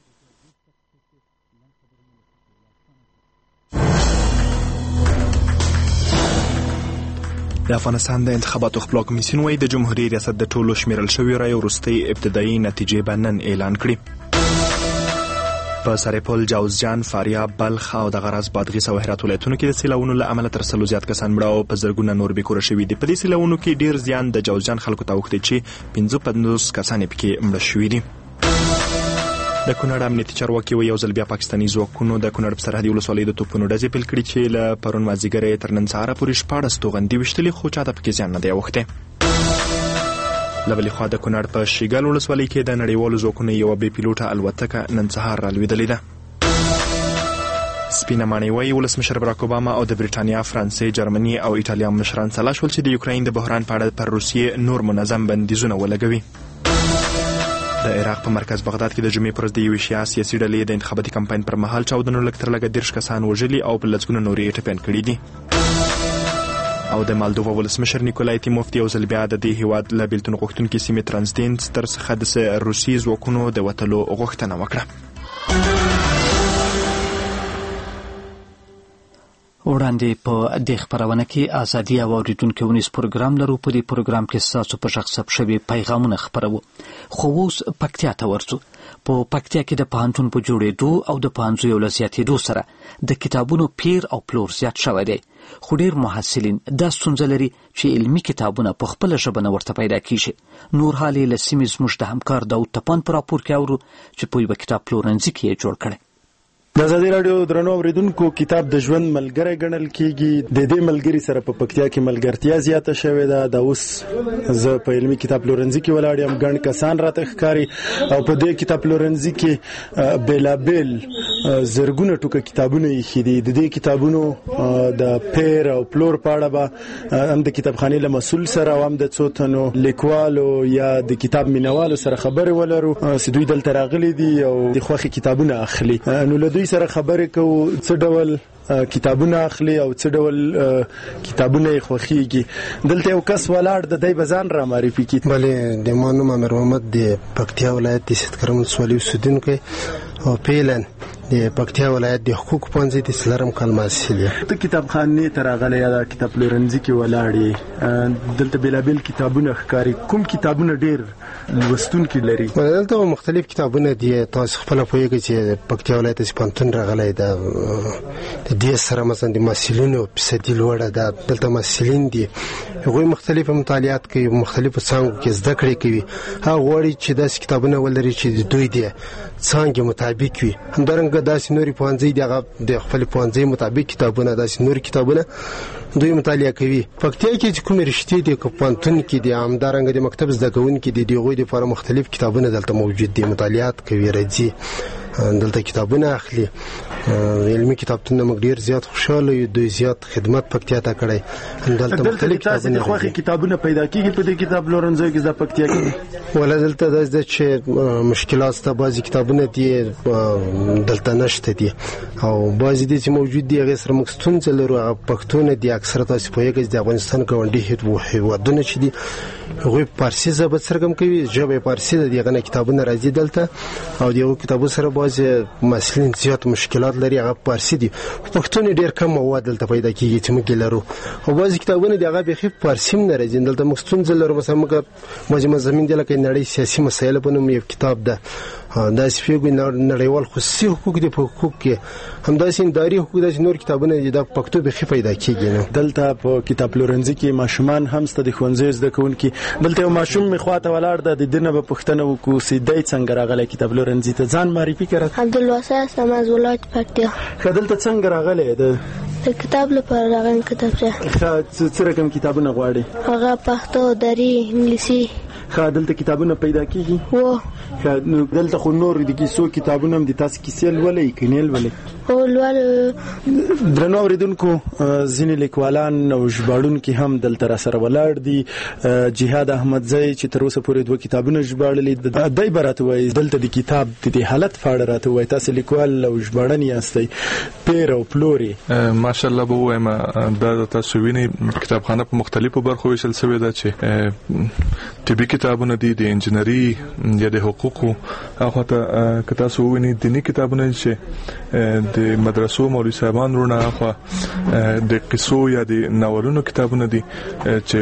د افغانستان د انتخاباتو خپلواک کمیسیون وايي د جمهوریت ریاست د ټولو شمیرل شویو رایو وروستۍ ابتدایي نتیجې به نن اعلان کړي. په سرپل، جوزجان، فاریاب، بلخ او د غرض، بادغیس او هرات ولایتونو کې د سیلاونو له امله تر سلو زیات کسان مړه او په زرګونه نور بېکوره شوي دي. په دې سیلاونو کې ډېر زیان د جوزجان خلکو ته اوښتی چې پنځه پنځوس کسان یې پکې مړه شوي دي. د کونړ امنیتي چارواکي وایي یو ځل بیا پاکستاني ځواکونو د کونړ په سرحدي ولسوالۍ د توپونو ډزې پیل کړي چې له پرون مازدیګره تر نن سهاره پورې شپاړس توغندي ویشتلي، خو چاته پکې زیان نه دی اوښتی. له بلې خوا د کونړ په شیګل ولسوالۍ کې د نړیوالو ځواکونو یوه بې پیلوټه الوتکه نن سهار رالوېدلې ده. سپینه ماڼۍ وایي ولسمشر براک اوباما او د بریټانیا، فرانسې، جرمني او ایټالیا مشران سلا شول چې د یوکراین د بحران په اړه پر روسیې نور منظم بندیزونه ولګوي. د عراق په مرکز بغداد کې د جمعې پر ورځ د یوې شیعه سیاسي ډلې د انتخاباتي کمپاین پر مهال چاودنو لږ تر لږه دېرش کسان وژلي او په لسګونه نور یې ټپیان کړي دي. او د مالدووا ولسمشر نیکولای تیموف یو ځل بیا د دې هیواد له بېلتون غوښتونکي سیمې ترانزیت څخه د روسي ځواکونو د وتلو غوښتنه وکړه. وړاندې په دې خپرونه کې ازادي او اوریدونکو ونیس پروګرام لرو. په دې پروګرام کې ستاسو په غږ ثبت شوي پیغامونه خپروو. خو اوس پکتیا ته ورځو. په پکتیا کې د پوهنتون په جوړېدو او د پوهنځیو له زیاتېدو سره د کتابونو پیر او پلور زیات شوی دی. خو ډېر محصلین دا ستونزه لري چې علمي کتابونه په خپله ژبه نه ورته پیدا کېږي. نور حال یې له سیمې زموږ د همکار داود تپان په راپور کې اورو چې په یوه کتاب پلورنځي کې یې جوړ کړی. د ازادي راډیو درنو اوریدونکو، کتاب د ژوند ملګری ګڼل کیږي. د دې ملګری سره په پکتیا کې ملګرتیا زیاته شوې ده. دا اوس زه په علمي کتاب پلورنځي کې ولاړ یم. ګڼ کسان راته ښکاري او په دې کتاب پلورنځي کې بېلابېل زرګونه ټوکه کتابونه ایښي دي. د دې کتابونو د پیر او پلور په اړه به هم د کتابخانې له مسؤل سره او هم د څو تنو لیکوالو یا د کتاب مینوالو سره خبرې ولرو چې دوی دلته راغلي دي او د خوښې کتابونه اخلي. نو له دوی سره خبرې کوو څه ډول کتابونه اخلي او څه ډول کتابونه یې خوښیږي. دلته یو کس ولاړ د دی به ځان را معرفي کړي. بلې د ما نوم امیر محمد د پکتیا ولایت د سیدکرم ولسوالۍ اوسېدونکی او فعلا د پکتیا ولایت د حقوق پوهنځي د څلورم کال محصل یم. ته کتابخانې ته راغلی یا د کتاب پلورنځي کې ولاړ یې. دلته بېلابېل کتابونه ښکاري. کوم کتابونه ډېر لوستونکي لري؟ دلته مختلف کتابونه دي. تاسو خپله پوهېږئ چې پکتیا ولایت ته چې پوهنتون راغلی ده، د دې سره مثلا د محصلینو فیصدي لوړه ده. دلته محصلین دي، هغوی مختلف مطالعات کوي، مختلفو څانګو کې زده کړې کوي. هغه غواړي چې داسې کتابونه ولري چې د دوی د څانګې مطابق وي. همدارنګه داسې نورې پوهنځۍ دي، هغه د خپل پوهنځۍ مطابق کتابونه، داسې نورې کتابونه دوی مطالعه کوي. پکتیا کې چې کومې رشتې دي، که پوهنتون کې دي، همدارنګه د مکتب زده کوونکي دي، د هغوی دپاره مختلف کتابونه دلته موجود دي. مطالعات کوي، راځي دلته کتابونه اخلي. علمي کتابتونونه موږ ډېر زیات خوشحاله یو. دوی زیات خدمت پکتیا ته کړی. دلته مختلف کتابونه د خوښې کتابونه پیدا کېږي په دې کتاب پلورنځیو کې د پکتیا کې؟ ولا دلته داسې ده چې مشکلات شته. بعضې کتابونه دي دلته نشته دي او بعضې دي چې موجود دي هغې سره موږ ستونزه لرو. هغه پښتونه دي. اکثره تاسې پوهېږئ چې د افغانستان ګاونډي هېوادونه چې دي هغوی پارسي ژبه څرګند کوي. ژبه یې پارسي ده. د هغه نه کتابونه راځي دلته او د هغو کتابو سره بعضې محصلین زیات مشکلات لري. هغه پارسي دي. پښتون یې ډېر کم مواد دلته پیدا کېږي چې موږ یې لرو. او بعضې کتابونه د هغه بیخي په پارسي هم نه راځي. دلته موږ ستونزه لرو. مثلا موږ بعضې مضامین دي لکه نړۍ سیاسي مسایل په نوم یو کتاب ده. داسې فیګو نړیوال خصوصي حقوق دي په حقوق کې، همداسې اداري حقوق داسې نور کتابونه دي. دا پښتو بیخي پیدا کېږي. نو دلته په کتاب پلورنځي کې ماشومان هم سته، د ښوونځیو زده کوونکي. دلته یو ماشوم مې خواته ولاړ ده. د ده نه به پوښتنه وکړو چې دی څنګه راغلی کتاب پلورنځي ته؟ ځان معرفي کړه. عبدالواسع سماز ولایت پکتیا. ښه، دلته څنګه راغلی؟ د کتاب لپاره راغلی کتابچه. ښه، څه رقم کتابونه غواړي؟ هغه پښتو، دري، انګلیسي. ښه، دلته کتابونه پیدا کېږي؟ و دلته خو نور د کیسو کتابونه هم دي، تاسو کیسې لولئ کنه لولئ؟ هو لول. درنو اوریدونکو ځینې لیکوالان او ژباړونکي هم دلته را سره ولاړ دي. جهاد احمدزی چې تر اوسه پورې دوه کتابونه ژباړلي دی به راته وایي دلته د کتاب د حالت په اړه راته وایي. تاسو لیکوال او ژباړن یاستئ، پیر او پلوري ماشاءالله به وایم دا تاسو وینئ کتابخانه په مختلفو برخو ویشل شوې ده چې طبي کتابونه دي، د انجنیري یا د حقوقو، هغه ته که تاسو ووینئ دیني کتابونه چې د مدرسو مولوي صاحبان رونه، هغه د قصو یا د ناولونو کتابونه دي چې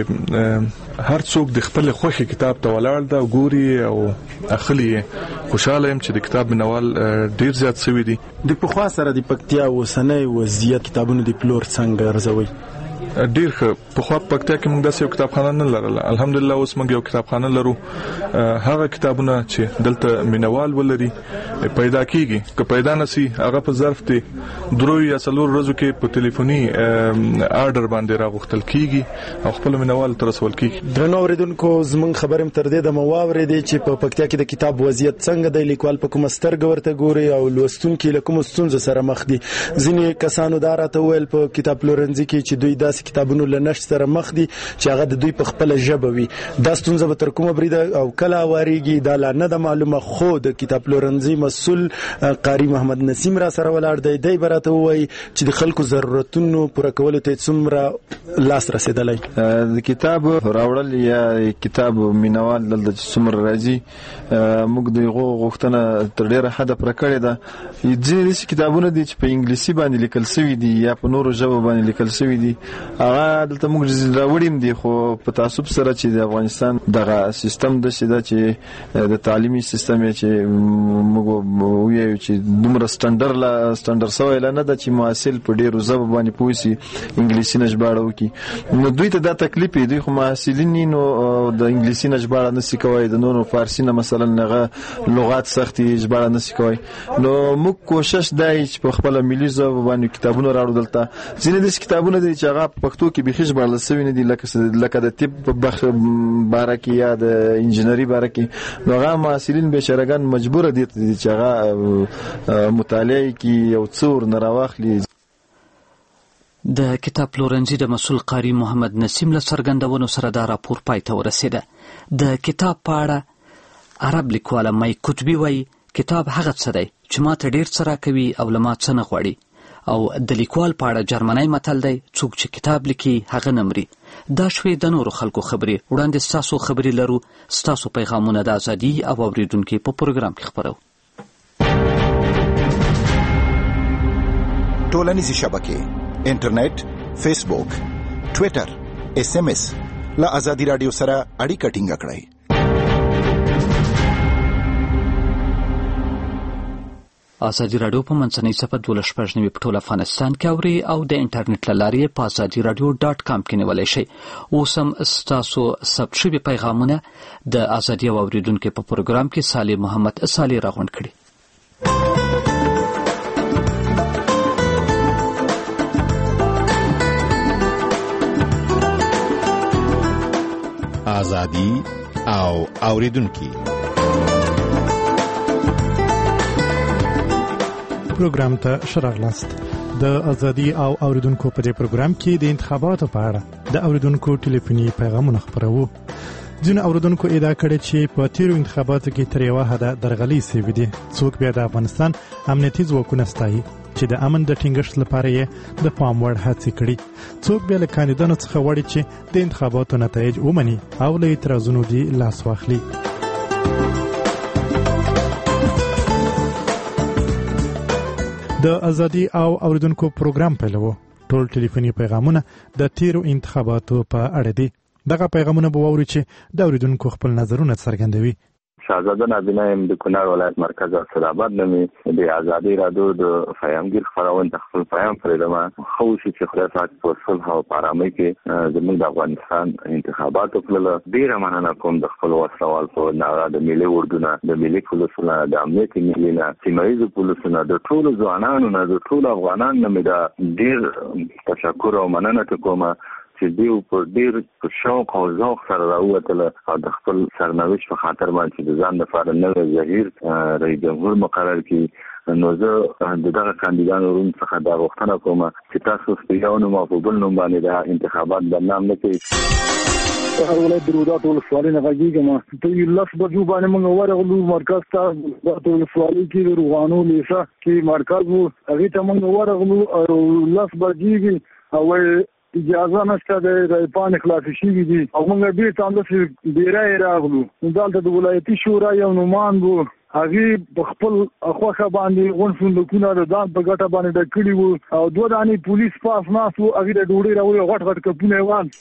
هر څوک د خپل خوښي کتاب ته ولاړ ده او ګوري او اخلي. خوشاله يم چې د کتاب ناول ډیر زیات شوی دي. د پخوا سره د پکتیا اوسنۍ وضعیت کتابونو د پلور څنګه ارزوي؟ ډیر ښه. په خو پکتیا کې موږ داسې یو کتابخانه نه لرله، الحمدلله اوس موږ یو کتابخانه لرو. هغه کتابونه چې دلته مینوال ولري پیدا کیږي، که پیدا نسی هغه په ظرف دی درو یا څلور ورځو کې په ټلیفوني آرډر باندې راغوښتل کیږي او خپل مینوال تر رسول کیږي. درنو اوریدونکو زمونږ خبرم تر دې د مواورې دی چې په پکتیا کې د کتاب وضعیت څنګه دی، لیکوال په کوم سترګ ورته ګوري او لوستونکي له کوم ستونزو سره مخ دي. ځینې کسانو دا راته ویل په کتاب پلورنځي کې چې دوی داسې کتابونو له نشر سره مخ دي چې هغه د دوی په خپل ژبه وي. دا ستونزه به تر کومه بریده او کله واریږي دا لا نه د معلومه. خو د کتاب پلورنځي مسؤل قاری محمد نسیم را سره ولاړ دی، دی براته وایي چې د خلکو ضرورتونو پوره کولو ته څومره لاس رسیدلی. د کتاب راوړل یا کتاب مینوال دلته څومره راځي موږ دغه غوښتنه تر ډیره حده پوره کړې ده. ځینې کتابونه دي چې په انګلیسي باندې لیکل شوي دي یا په نورو ژبو باندې لیکل شوي دي، هغه دلته موږ راوړیم دي. خو په تعصب سره چې د افغانستان دغه سیستم د شیدا چې د تعلیمي سیستم چې موږ وایو چې دومره سټانډرډ لا سټانډرډ سوی نه ده چې محصل په ډیرو ژبو باندې پوهیږي انګلیسي نشباړو کی. نو دوی ته دا تکلیف دی، خو محصلین نو د انګلیسي نشباړه نسی کوي، د نورو فارسی نه مثلا نه لغات سختي نشباړه نسی کوي. نو موږ کوشش دی چې په خپل ملي ژبه باندې کتابونه راوړو. دلته ځینې د کتابونه دي چې هغه په پښتو کې بخښ بړل سوي نه دي، لکه لکه د طب په بخ باره کې یا د انجنیري باره کې. نو هغه محصلین به شرګان مجبور دي چې هغه مطالعه کې یو څور نه راوخلي. د کتاب پلورنځي د مسؤل قاری محمد نسیم له څرګندونو سره دا راپور پای ته ورسېده. د کتاب په اړه عرب لیکواله مای کتبي وایي کتاب هغه څه دی چې ما ته ډیر څه راکوي او له ما څه نه غواړي. او د لیکوال په اړه جرمنی متل دی څوک چې کتاب لیکي هغه نه مري. دا شوې د نورو خلکو خبرې. وړاندې ستاسو خبرې لرو، ستاسو پیغامونه د ازادي او اوریدونکو په پروګرام کې خبرو. ټولنیزې شبکې انټرنیټ، فیسبوک، ټویټر، ایس ایم ایس له ازادي رادیو سره اړیکه ټینګه کړئ. ازادي رادیو په منځنۍ صفحه دولس شپږ نوي په ټول افغانستان کې اوري او د انټرنیټ له لارې په ازادي رادیو ډاټ کام کې نیولی شئ. اوس هم ستاسو ثبت شوي پیغامونه د ازادي او اوریدونکو په پروګرام کې صالح محمد صالح راغونډ کړي. ازادي او اوریدونکو پروګرام ته شراغلاست. د ازادي او اوریدونکو په دې پروګرام کې د انتخاباتو په اړه د اوریدونکو ټلیفوني پیغامونه خبرو. ځینې اوریدونکو ادعا کړې چې په تیرو انتخاباتو کې تر یوه حده درغلۍ شوې دي. څوک بیا د افغانستان امنیتي ځواکونه ستایي چې د امن د ټینګښت لپاره یې د پام وړ هڅې کړي. څوک بیا له کاندیدانو څخه غواړي چې د انتخاباتو نتایج ومني او له اعتراضونو دې لاس واخلي. د ازادي او اوریدونکو پروګرام پیلوو. ټول ټلیفوني پیغامونه د تیرو انتخاباتو په اړه دي. دغه پیغامونه به واوري چې د اوریدونکو خپل نظرونه څرګندوي. شاهزاده نابینا يم د کونړ ولایت مرکز اسداباد نمي د ازادي رادیو د پیغامګر خبرونه د خپل پیغام پرېدمه خو چې خلاص په صلح او آرامۍ کې زموږ د افغانستان انتخاباتو په لړ ډیره مننه کوم د خپل وسوال په ناغه د ملي وردونه د ملي پولیسونو د امنیت ملي نه سیمایي پولیسونو د ټولو ځوانانو نه د ټولو افغانانو نه د ډیر تشکر او مننه کوم چې دیو په ډیر شوق او ذوق سره راووتل او د خپل سرنوشت په خاطر باندې د ځان لپاره نوی ظهیر رئیس جمهور مقرر کړي. نو زه د دغه کاندیدانو روم څخه دا غوښتنه کوم چې تاسو په یو نوم او په بل نوم باندې د انتخابات بدنام نه کړئ. هر ولایت د رودات ولسوالۍ نه غږیږم. په یولس بجو باندې موږ ورغلو مرکز ته. رودات ولسوالۍ کې د روغانو لیسه کې مرکز وو، هغې ته موږ ورغلو او لس بجې او اجازه نشته د رایپان خلافي شوي دي او موږ بېرته همداسې ډېری راغلو. دلته د ولایتي شورا یو نومان وو، هغې په خپل خوښه باندې غون صندوقونه د ځان په ګټه باندې ډک کړي وو او دوه دانې پولیس پاس ناست وو، هغې د ډوډۍ راوړي او غټ غټ کپونه یې وان.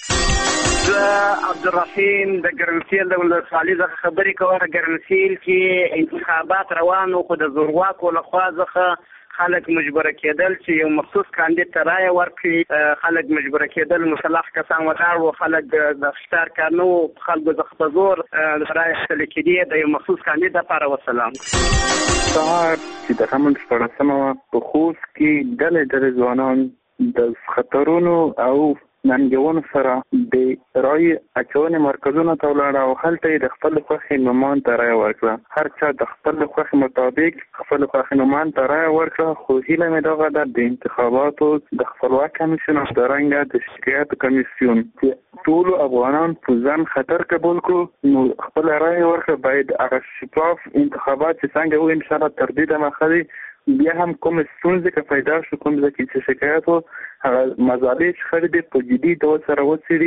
زه عبدالرحیم د ګرمسیل د ولسوالۍ څخه خبرې کوم. ګرمسیل کې انتخابات روان وو خو د زورواکو لخوا څخه خلک مجبوره کېدل چې یو مخصوص کاندید ته رایه ورکړي. خلک مجبوره کېدل، مسلح کسان ولاړ وو، خلک د ښکار کار نه وو، خلکو څخه په زور رایه اخیستل کېدې د یو مخصوص کاندید لپاره. وسلام. سهار چې د حمل شپاړسمه وه په خوست کې ډلې ډلې ځوانان د خطرونو او ننګونو سره د رایې اچونې مرکزونو ته ولاړه او هلته یې د خپل خوښې نومان ته رایه ورکړه. هر چا د خپل خوښې مطابق خپل خوښې نومان ته رایه ورکړه. خو هیله مې دغه ده د انتخاباتو د خپلواک کمیسیون او همدارنګه د شکایاتو کمیسیون چې ټولو افغانان په ځان خطر قبول کړو نو خپل رایه ورکړه. باید هغه شفاف انتخابات چې څنګه وو انشاءالله تر دې دمه ښه دي. بیا هم کوم ستونزې که پیدا شو، کوم ځای کې چې شکایت وو، هغه مزالې چې خړې دي په جدي ډول سره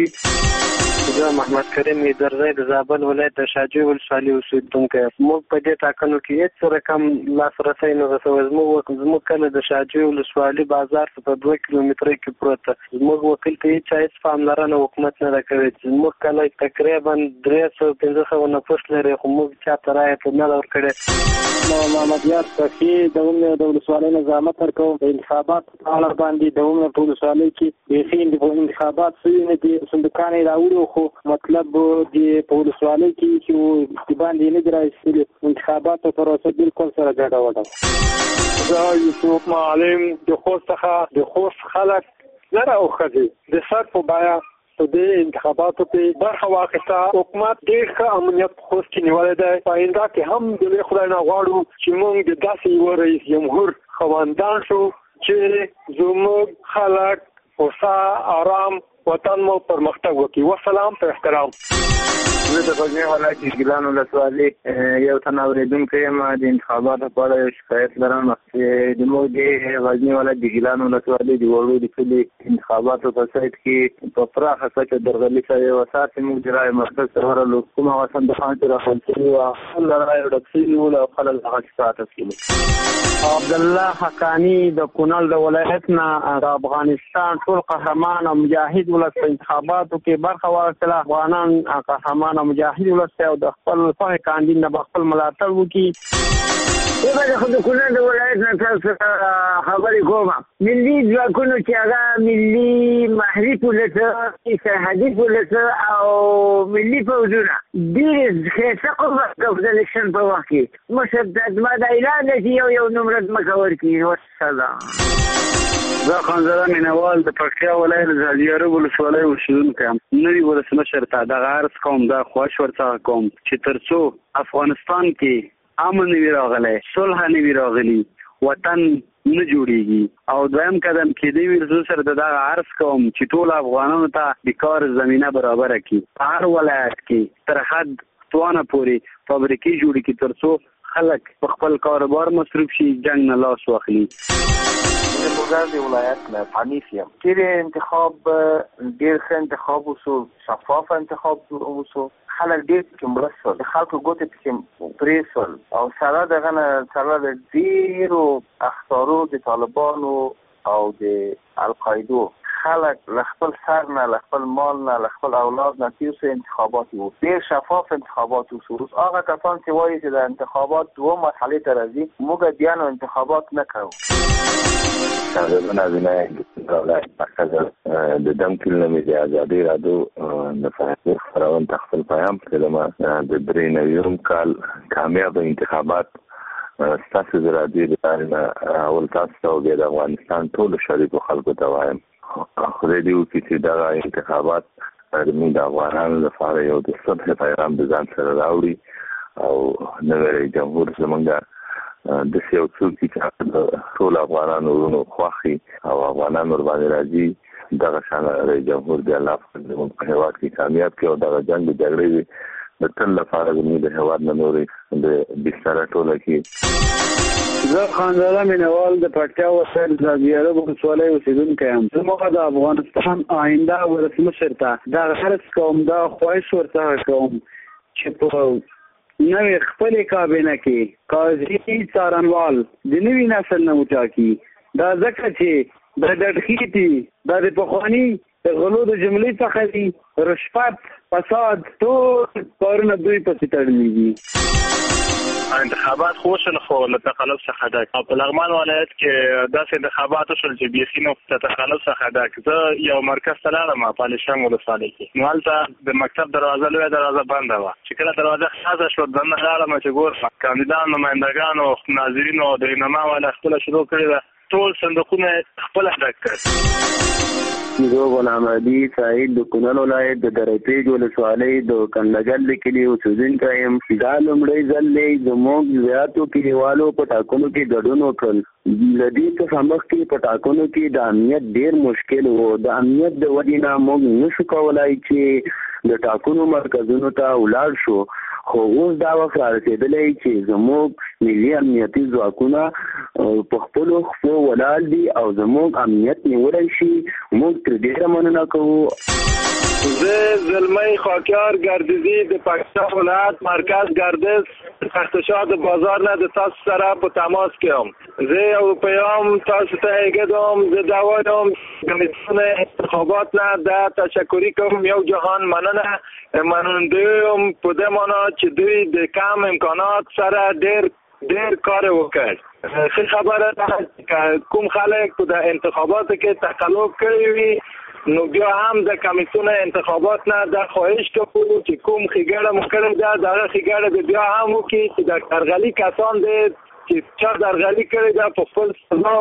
وڅېړي. زه محمد کریم ایدرزی د زابل ولایت د شاجوی ولسوالۍ اوسېدونکی. موږ په دې ټاکنو کې هېڅ رقم لاسرسی نه رسوي. زموږ زموږ کله د شاجوی ولسوالۍ بازار په دوه کیلومتره کې پروت ده. زموږ وکیل ته هېچا هېڅ پاملرنه حکومت نه ده کړې. زموږ کله تقریبا درې سوه پنځه سوه نفوس لري خو موږ چا ته رایه نه ده ورکړې. محمد یار صفي د عمومي د ولسوالۍ نظامت ورکوم. د انتخاباتو په اړه باندې د عمومي په ولسوالۍ کې بیخي انتخابات شوي نه دي، صندوقان یې راوړي خو مطلب د په ولسوالۍ کې چې باندې نه دي راایستلي. انتخاباتو پروسه بالکل سره ګډه وډه. زه یوسف معلم د خوست څخه د خوست خلک نر او ښځې د سر په بیه په دې انتخاباتو کې برخه واخیسته. حکومت ډېر ښه امنیت په خوست کې نیولی دی. په آینده کې هم د لوی خدای نه غواړو چې موږ د داسې یوه رئیس جمهور خواندان شو چې زموږ خلک هوسا آرام وطن مو پرمختګ وکړي. وسلام په احترام. زه د غزني ولایت د ګیلان ولسوالۍ یو تن اورېدونکی یم. د انتخاباتو په اړه یو شکایت لرم چې زموږ د غزني ولایت د ګیلان ولسوالۍ د وړو د کلي انتخاباتو په سایټ کې په پراخه کچه درغلي شوې وه. ساعت چې موږ د رایې مرکز ته ورغلو، کوم هغه صندوقان چې راخوند شوي وه خپله رایې ډک شوي ول او خلک هغه کې ساعت کېلو. عبدالله حقاني د کونړ د ولایت نه د افغانستان ټول قهرمان او مجاهد ولس په انتخاباتو کې برخه واخیستله. افغانان قهرمان او مجاهد ولس او د خپل خوښې کاندید نه به خپل ملاتړ وکړي. زه به د خو د کونړ د ولایت نه تاسو سره خبرې کوم. ملي ځواکونو چې هغه ملي محلي پولیسه، سرحدي پولیسه او ملي پوځونه ډېرې ښایسته قوت کوي د الیکشن په وخت کې. مشر زما دا اعلان دی چې یو یو نومره ځمکه ورکړي. وسلام. زه خانزاده مینوال د پکتیا ولایت د ځاځي ولسوالۍ اوسېدونکی یم. نوي ولسمشر ته دغه عرض کوم، دا خواهش ورڅخه کوم چې تر څو افغانستان کې امن نه وي راغلی، صلح نه وي راغلی، وطن نه جوړیږي. او دویم قدم کېدی وي زه سره د دغه عرض کوم چې ټول افغانانو ته د کار زمینه برابره کړي. په هر ولایت کې تر حد توانه پورې فابریکې جوړې کړي تر څو خلک په خپل کاروبار مصروف شي، جنګ نه لاس واخلي. د بوزار د ولایت نه حنیف یم. چیرې انتخاب ډېر ښه انتخاب وسو، شفاف انتخاب وسو، خلک ډېر پکې مړه شول، د خلکو ګوتې پکې پرې شول او سره دغه نه سره د ډېرو اخطارو د طالبانو او د القاعدو خلک له خپل سر نه، له خپل مال نه، له خپل اولاد نه تیوسه انتخابات وو. ډېر شفاف انتخابات وسو. اوس هغه کسان چې وایي چې د انتخابات دوه مرحلې ته راځي، موږ بیا نو انتخابات نه کوو. تقریبا نازنین دولت مرکز د دم کلمې د ازادي رادیو د فیسبوک خپرون تخفل پیام کلمه د درې نویم کال کامیاب انتخابات ستاسو د رادیو د لارې اول تاسو او د افغانستان ټول شریکو خلکو ته وایم خدای دې وکړي چې دغه انتخابات زموږ د افغانانو لپاره یو د صلح پیغام د ځان سره راوړي او نوی رئیس جمهور زموږ د یو څوک چې ټول افغانانو ورونو خوښي او افغانان ورباندې راځي دغه شان رئیس جمهور دی الله زموږ په هېواد کې کامیاب کړي او دغه جنګ د جګړې د تل لپاره زموږ د هېواد نه نورې د بستره ټوله کې زه خانزاده مینوال د پکتیا وسایل د زیاره ولسوالۍ اوسېدونکی یم. زموږ د افغانستان آینده ولسمشر ته دغه هرڅ کوم دا خواهش ورته کوم چې په نوې خپلې کابینه کې قاضي څارنوال د نوي نسل نه وټاکي. دا ځکه چې دا ډډخیتي دا د پخواني د غلو د جملې څخه دي، رشوت فساد ټول کارونه دوی پسې تړلي دي. انتخابات خوشل خو له تقلب څخه ډک او په لغمان ولایت کې داسې انتخابات وشول چې بیخي نو له تقلب څخه ډک. زه یو مرکز ته لاړم په پالیشنګ ولسوالۍ کې، نو هلته د مکتب دروازه لویه دروازه بنده وه. چې کله دروازه خلاصه شوه دننه لاړم چې ګورم کاندیدان نمایندګانو ناظرینو د انعما والا خپله شروع کړې ده، ټول صندوقونه خپله ډک کړ. زه غلام علي سعید د کونړ ولایت د درپیج ولسوالۍ د کندګل کلي اوسېدونکی یم. دا لومړی ځل دی زموږ زیاتو کلیوالو په ټاکنو کې ګډون وکړل. له دې څخه مخکې په ټاکنو کې د امنیت ډېر مشکل و. د امنیت د وجې نه موږ نشو کولی چې د ټاکنو مرکزونو ته ولاړ شو، خو اوس دا وخت رارسېدلی چې زموږ ملي امنیتي ځواکونه په خپلو خپلو ولاړ دي او زموږ امنیت نیولی شي. موږ تر ډېره مننه کوو. زه زلمی خاکیار ګردیزي د پاکستان ولایت مرکز ګردیز تختشاه د بازار نه د تاسو سره په تماس کې یم. زه یو پیام تاسو ته ایږدم. زه دا وایم کمیسیون انتخابات نه د تشکري کوم، یو جهان مننه مننده یم په دې معنا چې دوی د کم امکانات سره ډېر ډېر کار وکړ. ښه خبره ده چې کوم خلک په د انتخاباتو کې تقلب کړی وي نو بیا هم د کمیسیون انتخابات نه د خواهش کوو چې کوم ښېګړه مو کړې ده دغه ښېګړه د بیا هم وکړي چې د درغلي کسان دی چې چا درغلي کړې ده په خپل سزا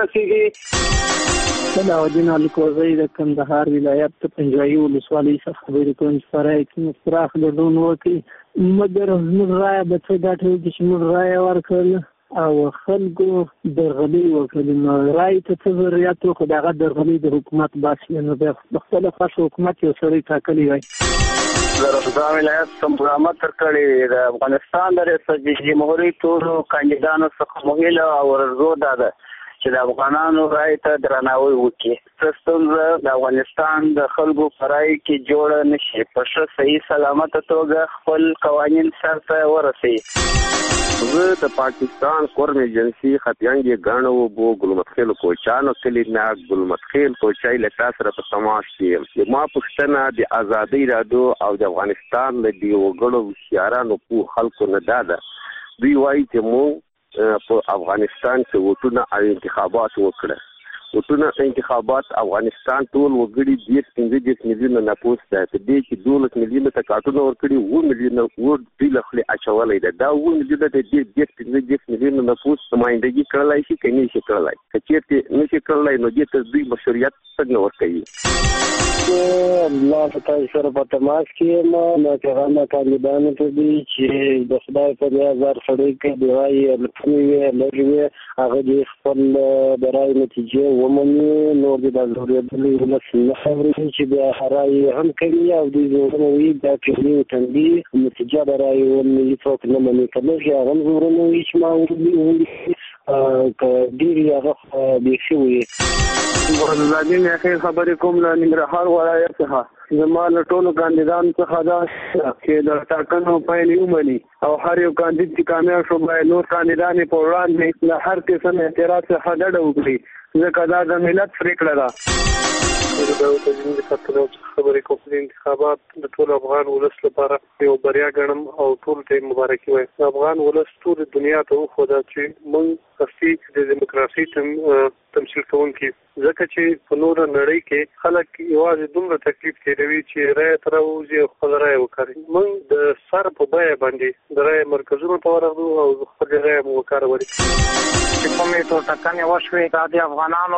ورسېږي. علاءالدین الکوزی د کندهار ولایت د پنجوایي ولسوالۍ څخه خبرې کوم چې په رایه کې پراخ ګډون وکړي، مګر زموږ رایه به څه ګټه وکړي چې موږ رایه ورکړله او خلکو درغلي وکړي. نو رایې ته څه ضرورت و، خو د هغه درغلي د حکومت بس وي، نو د خپله خوښه حکومت یو سړی ټاکلی وای. د رفضان ولایت مقاومت تر کړی د افغانستان د ریاست جمهوري ټولو کاندیدانو څخه مهیله او ارزو دا ده چې د افغانانو رایې ته درناوی وکړي. څه ستونزه د افغانستان د خلکو په رایې کې جوړه نه شي، په ښه صحیح سلامته توګه خپل قوانین سرته ورسوي. زه د پاکستان قرم ایجنسی خطیانګي غاڼو بو ګلمتخیل کوچانو کلی نه ګلمتخیل کوچای له تاسو سره په تماس کې ما پښتنه د ازادي رادیو او د افغانستان د دی وګړو سیارانو په خلکو نه داده دوی وایي چې مو په افغانستان کې وټونه او انتخابات وکړه. وټونه انتخابات افغانستان ټول وګړي د پنځه میلیونه نفوس ده، په دې کې دولس میلیونه ته کارتونه ورکړي، اووه میلیونه ور دوی له خپل اچولای ده. دا اووه میلیونه د دې پنځه میلیونه نفوس نمائندګي کړلای شي کني شي کړلای، کچېرته نشي کړلای نو دې ته دوی مشروعیت څنګه ورکوي. الله تعالی سره په تماس کې ما نه څنګه کاندیدانو ته دي چې د خدای په یاد سره کې دی وايي لکه وی لږه هغه دې خپل درای نتیجه ومني نور دې د ضروري ولسمه خبرې چې بیا هراي هم کوي او دې زموږ وی دا کلی تندي نتیجه درای ولني څوک نه مني کله چې هغه زموږ وی چې ما ولي ا ډیری هغه به شوی ورزادي نه خبرې کوم له ننګرهار ولایت څخه زما له ټولو کاندیدانو څخه دا چې د ټاکنو پایلې ومني او هر یو کاندید چې کامیاب شو باید نور کاندیدان په وړاندې له هر قسم اعتراض څخه ډډه وکړي ځکه دا د ملت پرېکړه ده. د خطرو خبرې کوم د انتخابات د ټول افغان ولس لپاره یو بریا ګڼم او ټول ته مبارکي وایم. افغان ولس ټول دنیا ته وښوده چې موږ اصلي د دیموکراسي تمثیل کوونکي، ځکه چې په نور نړۍ کې خلک یوازې دومره تکلیف تیروي چې رایه ته راوځي او خپل رایه وکړي. موږ د سر په بیه باندې د رایې مرکزونو ته ورغلو او خپل رایه مو وکړولې. چې کومې ټولټاکنې وشوې دا د افغانانو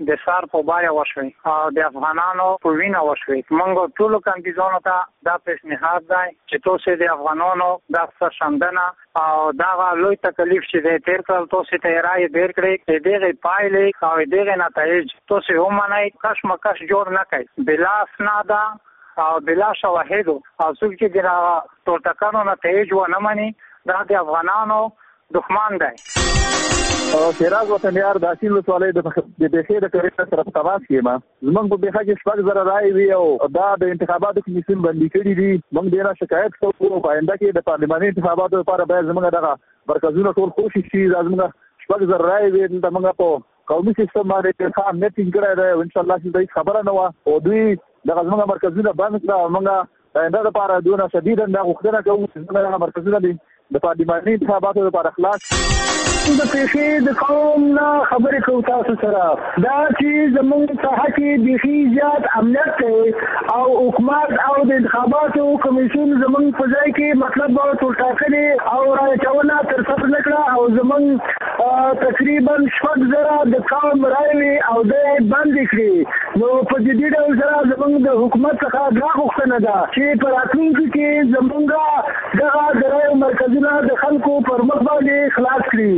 د سار په باره وشوي او د افغانانو په وینه وشوي. موږ ټول کاندیدانو ته دا پیشنهاد دی چې تاسو د افغانانو د سرښندنه او دا لوی تکلیف چې د تیر کال تاسو ته رائے درکړي د دې پایلې او د دې نتایج تاسو ومنئ، کشمکش جوړ نه کړئ، بلا اسناد او بلا شواهد او څوک چې د ټولټکانو نتایج و نه مني دا د افغانانو دښمن دی. شیراز وطنیار د اصیل ولسوالۍ د بېخې د کریټه سره په تماس کې ما زمونږ په بېخه کې شپږ زره رایې وي او دا د انتخاباتو کمیسیون بندي کړي دي. موږ ډېر شکایت کوو په آینده کې د پارلماني انتخاباتو لپاره باید زموږ دغه مرکزونه ټول کوشش شي زموږ شپږ زره رایې وي دلته موږ په قومي سیستم باندې ښه امنیت ټینګ کړی دی او انشاءالله چې دوی خبره نه وه او دوی دغه زموږ مرکزونه بند کړه. موږ د آینده لپاره دونه شدیدا دا غوښتنه کوو چې زموږ دغه مرکزونه دي د پارلماني انتخاباتو لپاره خلاص. د پیښې د قوم نه خبرې کوو تاسو سره دا چې زموږ ساحه کې بیخي زیات امنیت دی او حکومت او د انتخاباتو کمیسیون زموږ په ځای کې مطلب ټولټاکنې او رایټونه ترسره نه کړه او زموږ تقریبا شپږ زره د قوم رایې او د بندې کړې. نو په جدي ډول سره زموږ د حکومت څخه دا غوښتنه ده چې په راتلونکي کې زموږ دغه د رایو مرکزونه د خلکو پر مخ باندې خلاص کړي.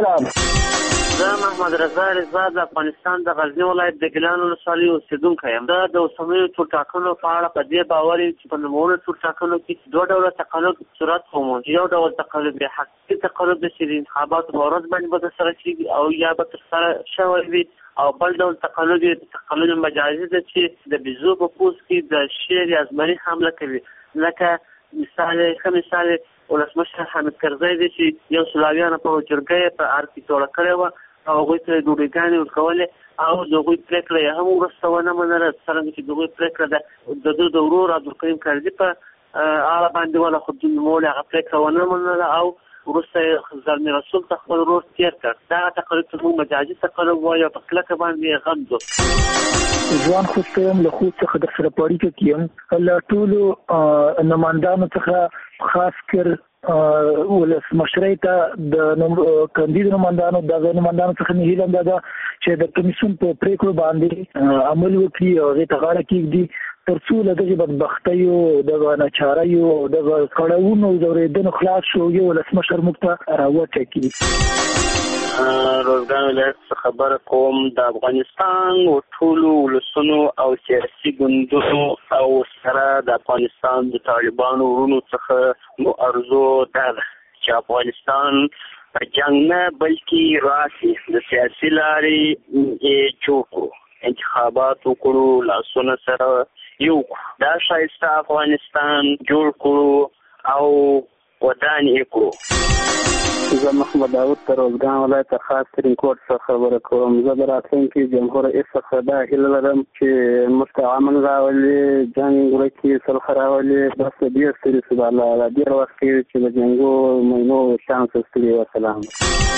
زه محمد رضا رضا د افغانستان د غزنی ولایت د ګیلان ولسوالۍ اوسیدونکی یم. دا د اوسنیو ټولټاکنو په اړه په دې باور یم چې په نوموړو ټولټاکنو کې دوه ډوله تقلب صورت وموند. یو ډول تقلب حقیقي تقلب دی چې د انتخاباتو په ورځ باندې به ترسره کېږي او یا به ترسره شوی وي، او بل ډول تقلب د تقلب مجازي ده چې د بیزو په پوست کې د شعر یا زمري حمله کوي. لکه مثال ښه مثال ولسمشر حامد کرزی دی چې یو سلاویانو په جرګه په ار کې ټوله کړې وه او هغوی ته ډوډۍ ورکولې او د هغوی پرېکړه یې هم وروسته ونه منله، څرنګه چې د هغوی پرېکړه د ده د ورور عبدالکریم کرزي په اړه باندې وله خو نوموړي هغه پرېکړه ونه منله او وروسته یې زلمي رسول ته خپل ورور تېر کړ. دغه تقلب ته موږ مجازي تقلب وایو او په کلکه باندې یې غندو. ځوان خوسته یم له خوست څخه در سره په اړیکه کې یم. له ټولو نمایندانو څخه خاص کر ولسمشرۍ ته د کاندید نمایندانو دغه نمایندانو څخه مې هیله ده چې د کمیسیون په پرېکړو باندې عمل وکړي او هغې ته غاړه کېږدي تر څو له دغې بدبختیو دغه ناچاریو دغه کړاوونو ځورېدنو خلاص شو یو ولسمشر موږ ته راوټاکي. روزګان ولایت څخه خبره کوم. د افغانستان ټولو ولسونو او سیاسي ګوندونو او سره د افغانستان د طالبانو ورونو څخه مو ارزو ده چې افغانستان په جنګ نه بلکې راسي د سیاسي لارې یې جوړ کړو، انتخابات وکړو، لاسونه سره یو دا ښایسته افغانستان جوړ کړو او ودان یې کړو. زه محمد داود د روزګان ولایت خاص ترین کوټ څخه خبره کوم. زه د راتلونکي جمهور رئیس څخه دا هیله لرم چې موږ امن راولي، جنګ ورکړي، صلح راولي. بس ډېر ستړي شو د الله ډېر وخت کې چې د جنګو مینو شانس ستړي. وسلام.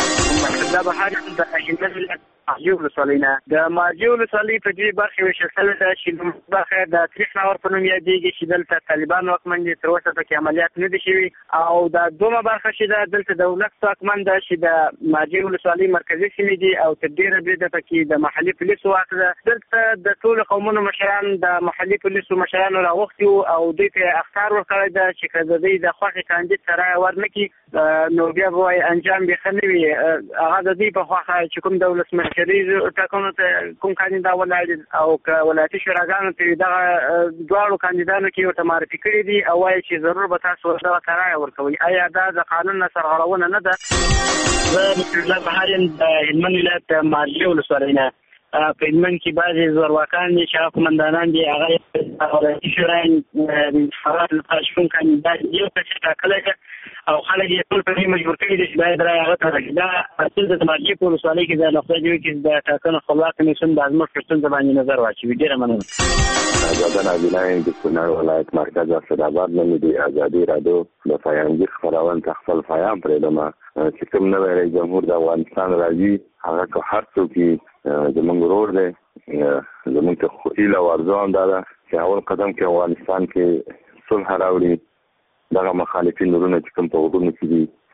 دا بهار د اجنده ولایت مارجې ولسوالۍ نه د مارجې ولسوالۍ په دې برخې ویشل شوې ده چې لومړۍ برخه د تریخ ناور په نوم یادېږي چې دلته طالبان واکمن دي، تر اوسه پکې عملیات نه دي شوي. او دا دومره برخه چې ده دلته دولت واکمن ده چې د مارجې ولسوالۍ مرکزي سیمې دي او تر ډېره بریده پکې د محلي پولیسو واک ده. دلته د ټولو قومونو مشران د محلي پولیسو مشرانو راغوښتي وو او دوی ته اخطار ورکړی ده چې که د دوی د خوښې کاندید ته رایه ورنکړي نو بیا به وایي انجام بې ښه نه وي. هغه د دوی په خوښه چې کوم د ولسمشرۍ ټاکنو ته کوم کاندید ولاړ او که ولایتي شوراګانو ته دغه دواړو کاندیدانو کې ورته معرفي کړي دي او وایي چې ضرور به تاسو دغه ته رایه ورکوئ. آیا دا د قانون نه سرغړونه نه ده؟ زه نصیر الله بهار یم د هلمند ولایت د مارجې ولسوالۍ نه. په هلمند کې بعضې زورواکان دي چې هغه قمندانان دي، هغه ولایتي شورا انتخابات لپاره شپون کاندیدان یو کس ټاکلی ده او خلک یې ټول په دې مجبور کړي دي چې باید رایه هغه ته راکړي. دا اصل د مارجې په ولسوالۍ کې د نقطه جوړ کې د ټاکنو خپلواک کمیسیون د ازموښت په ستونزه باندې نظر واچوي. ډېره مننه. آزاده نابینا یم د کونړ ولایت مرکز اسداباد نه مې د ازادي راډیو د پیامګیر خپرونه ته خپل پیام پرېږدم چې کوم نوی رئیس جمهور د افغانستان راځي هغه که هر څوک زموږ ورور دی، زموږ ته هیله او ارزو هم دا ده چې اول قدم کې افغانستان کې صلح راوړي. دغه مخالفین ورونه چې کوم په وروڼو کې دي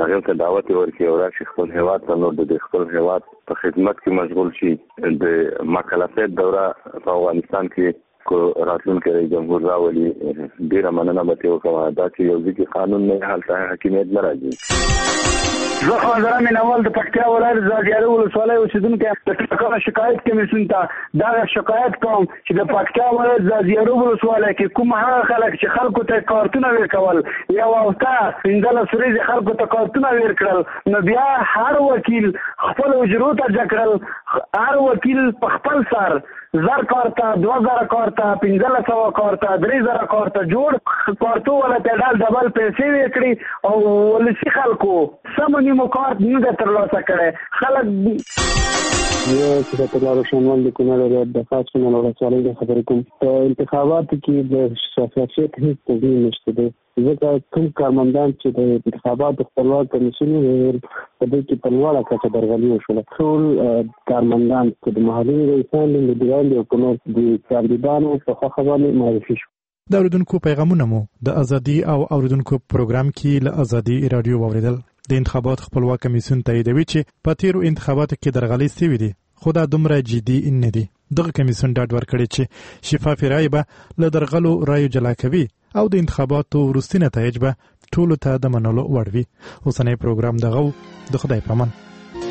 هغه ته دعوت ورکړي او راشي خپل هیواد ته نور د خپل هیواد په خدمت کې مشغول شي. د مکلفیت دوره په افغانستان کې کو راتلونکي رئیس جمهور راولي ډیره مننه به وکړه. دا چې یو ځکه قانون نه حالت حاکمیت نه راځي. زه خواږه مې نوول د پکتیا ولایت زادیارو ولسوالۍ اوسېدونکی د ټاکنو شکایت کمیسیون ته دا شکایت کوم چې د پکتیا ولایت زادیارو ولسوالۍ کې کوم هغه خلک چې خلکو ته کارتونه ورکول یو هفته پنځلس ورځې خلکو ته کارتونه ورکړل، نو بیا هر وکیل خپل اجرو ته جګ کړل. هر وکیل په خپل سر زر کارته، دوه زره کارته، پنځلس سوه کارته، درې زره کارته جوړ کارتو ولا ته ډال ډبل پیسې ورکړي او ولسي خلکو سم نیمو کارت نه ترلاسه کړي. خلک یو چې په لارو شمول د کونړ ولایت د خاص نه ولسوالۍ د خبرې کوم په انتخاباتو کې د شفافیت هیڅ تضمین نشته دی، ځکه کوم کارمندان چې د انتخاباتو خپلواک کمیسیون ویل په دې کې په لوړه کچه درغلي وشوله. ټول کارمندان چې د محلي رئیسان د مدیران او نور د کاندیدانو په خوا باندې معرفي شو. د اوریدونکو پیغامونه مو د ازادي او اوریدونکو پروګرام کې له ازادي رادیو واوریدل. د انتخابات خپلواک کمیسیون تاییدوي چې په تیرو انتخاباتو کې درغلي سوي دي، خو دا دومره جدي نه دي. دغه کمیسیون ډاډ ورکړي چې شفاف رای به له درغلو رایو جلا کوي او د انتخاباتو وروستي نتایج به ټولو ته د منلو وړ وي. اوسنی پروګرام دغه د خدای په امان.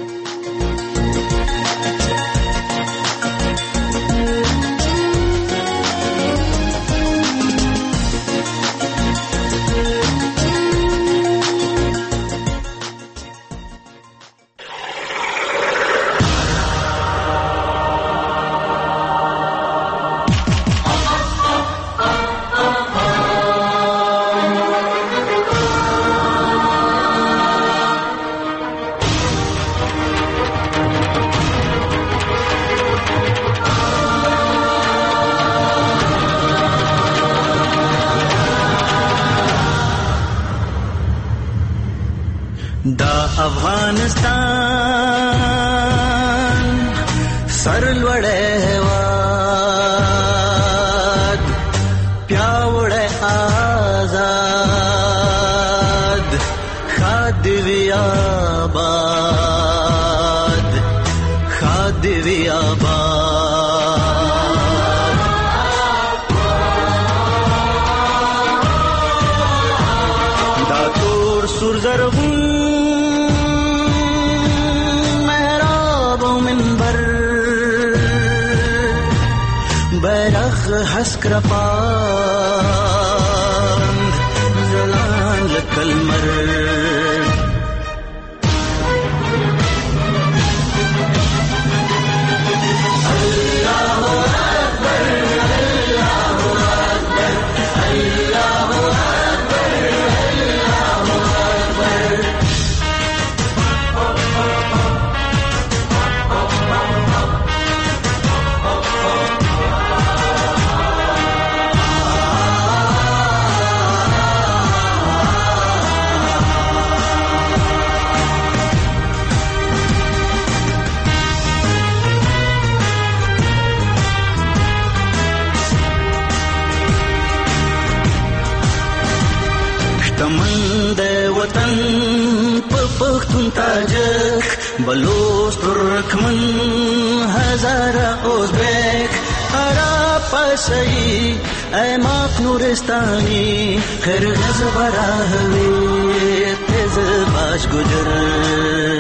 دا افغانستان سرلوړی هېواد پیاوړی آزاد ښاد وي آباد ښاد وي آباد دا تور سور زرغون بیرغ حسک رپاند زلان لکلمر اللہ اکبر اللہ اکبر اللہ اکبر اللہ اکبر. وطن په پښتون تاجک بلوچ ترکمن هزاره ازبک عرب پسئی ایماق نورستانی قرغز براهوی تیز باش گجر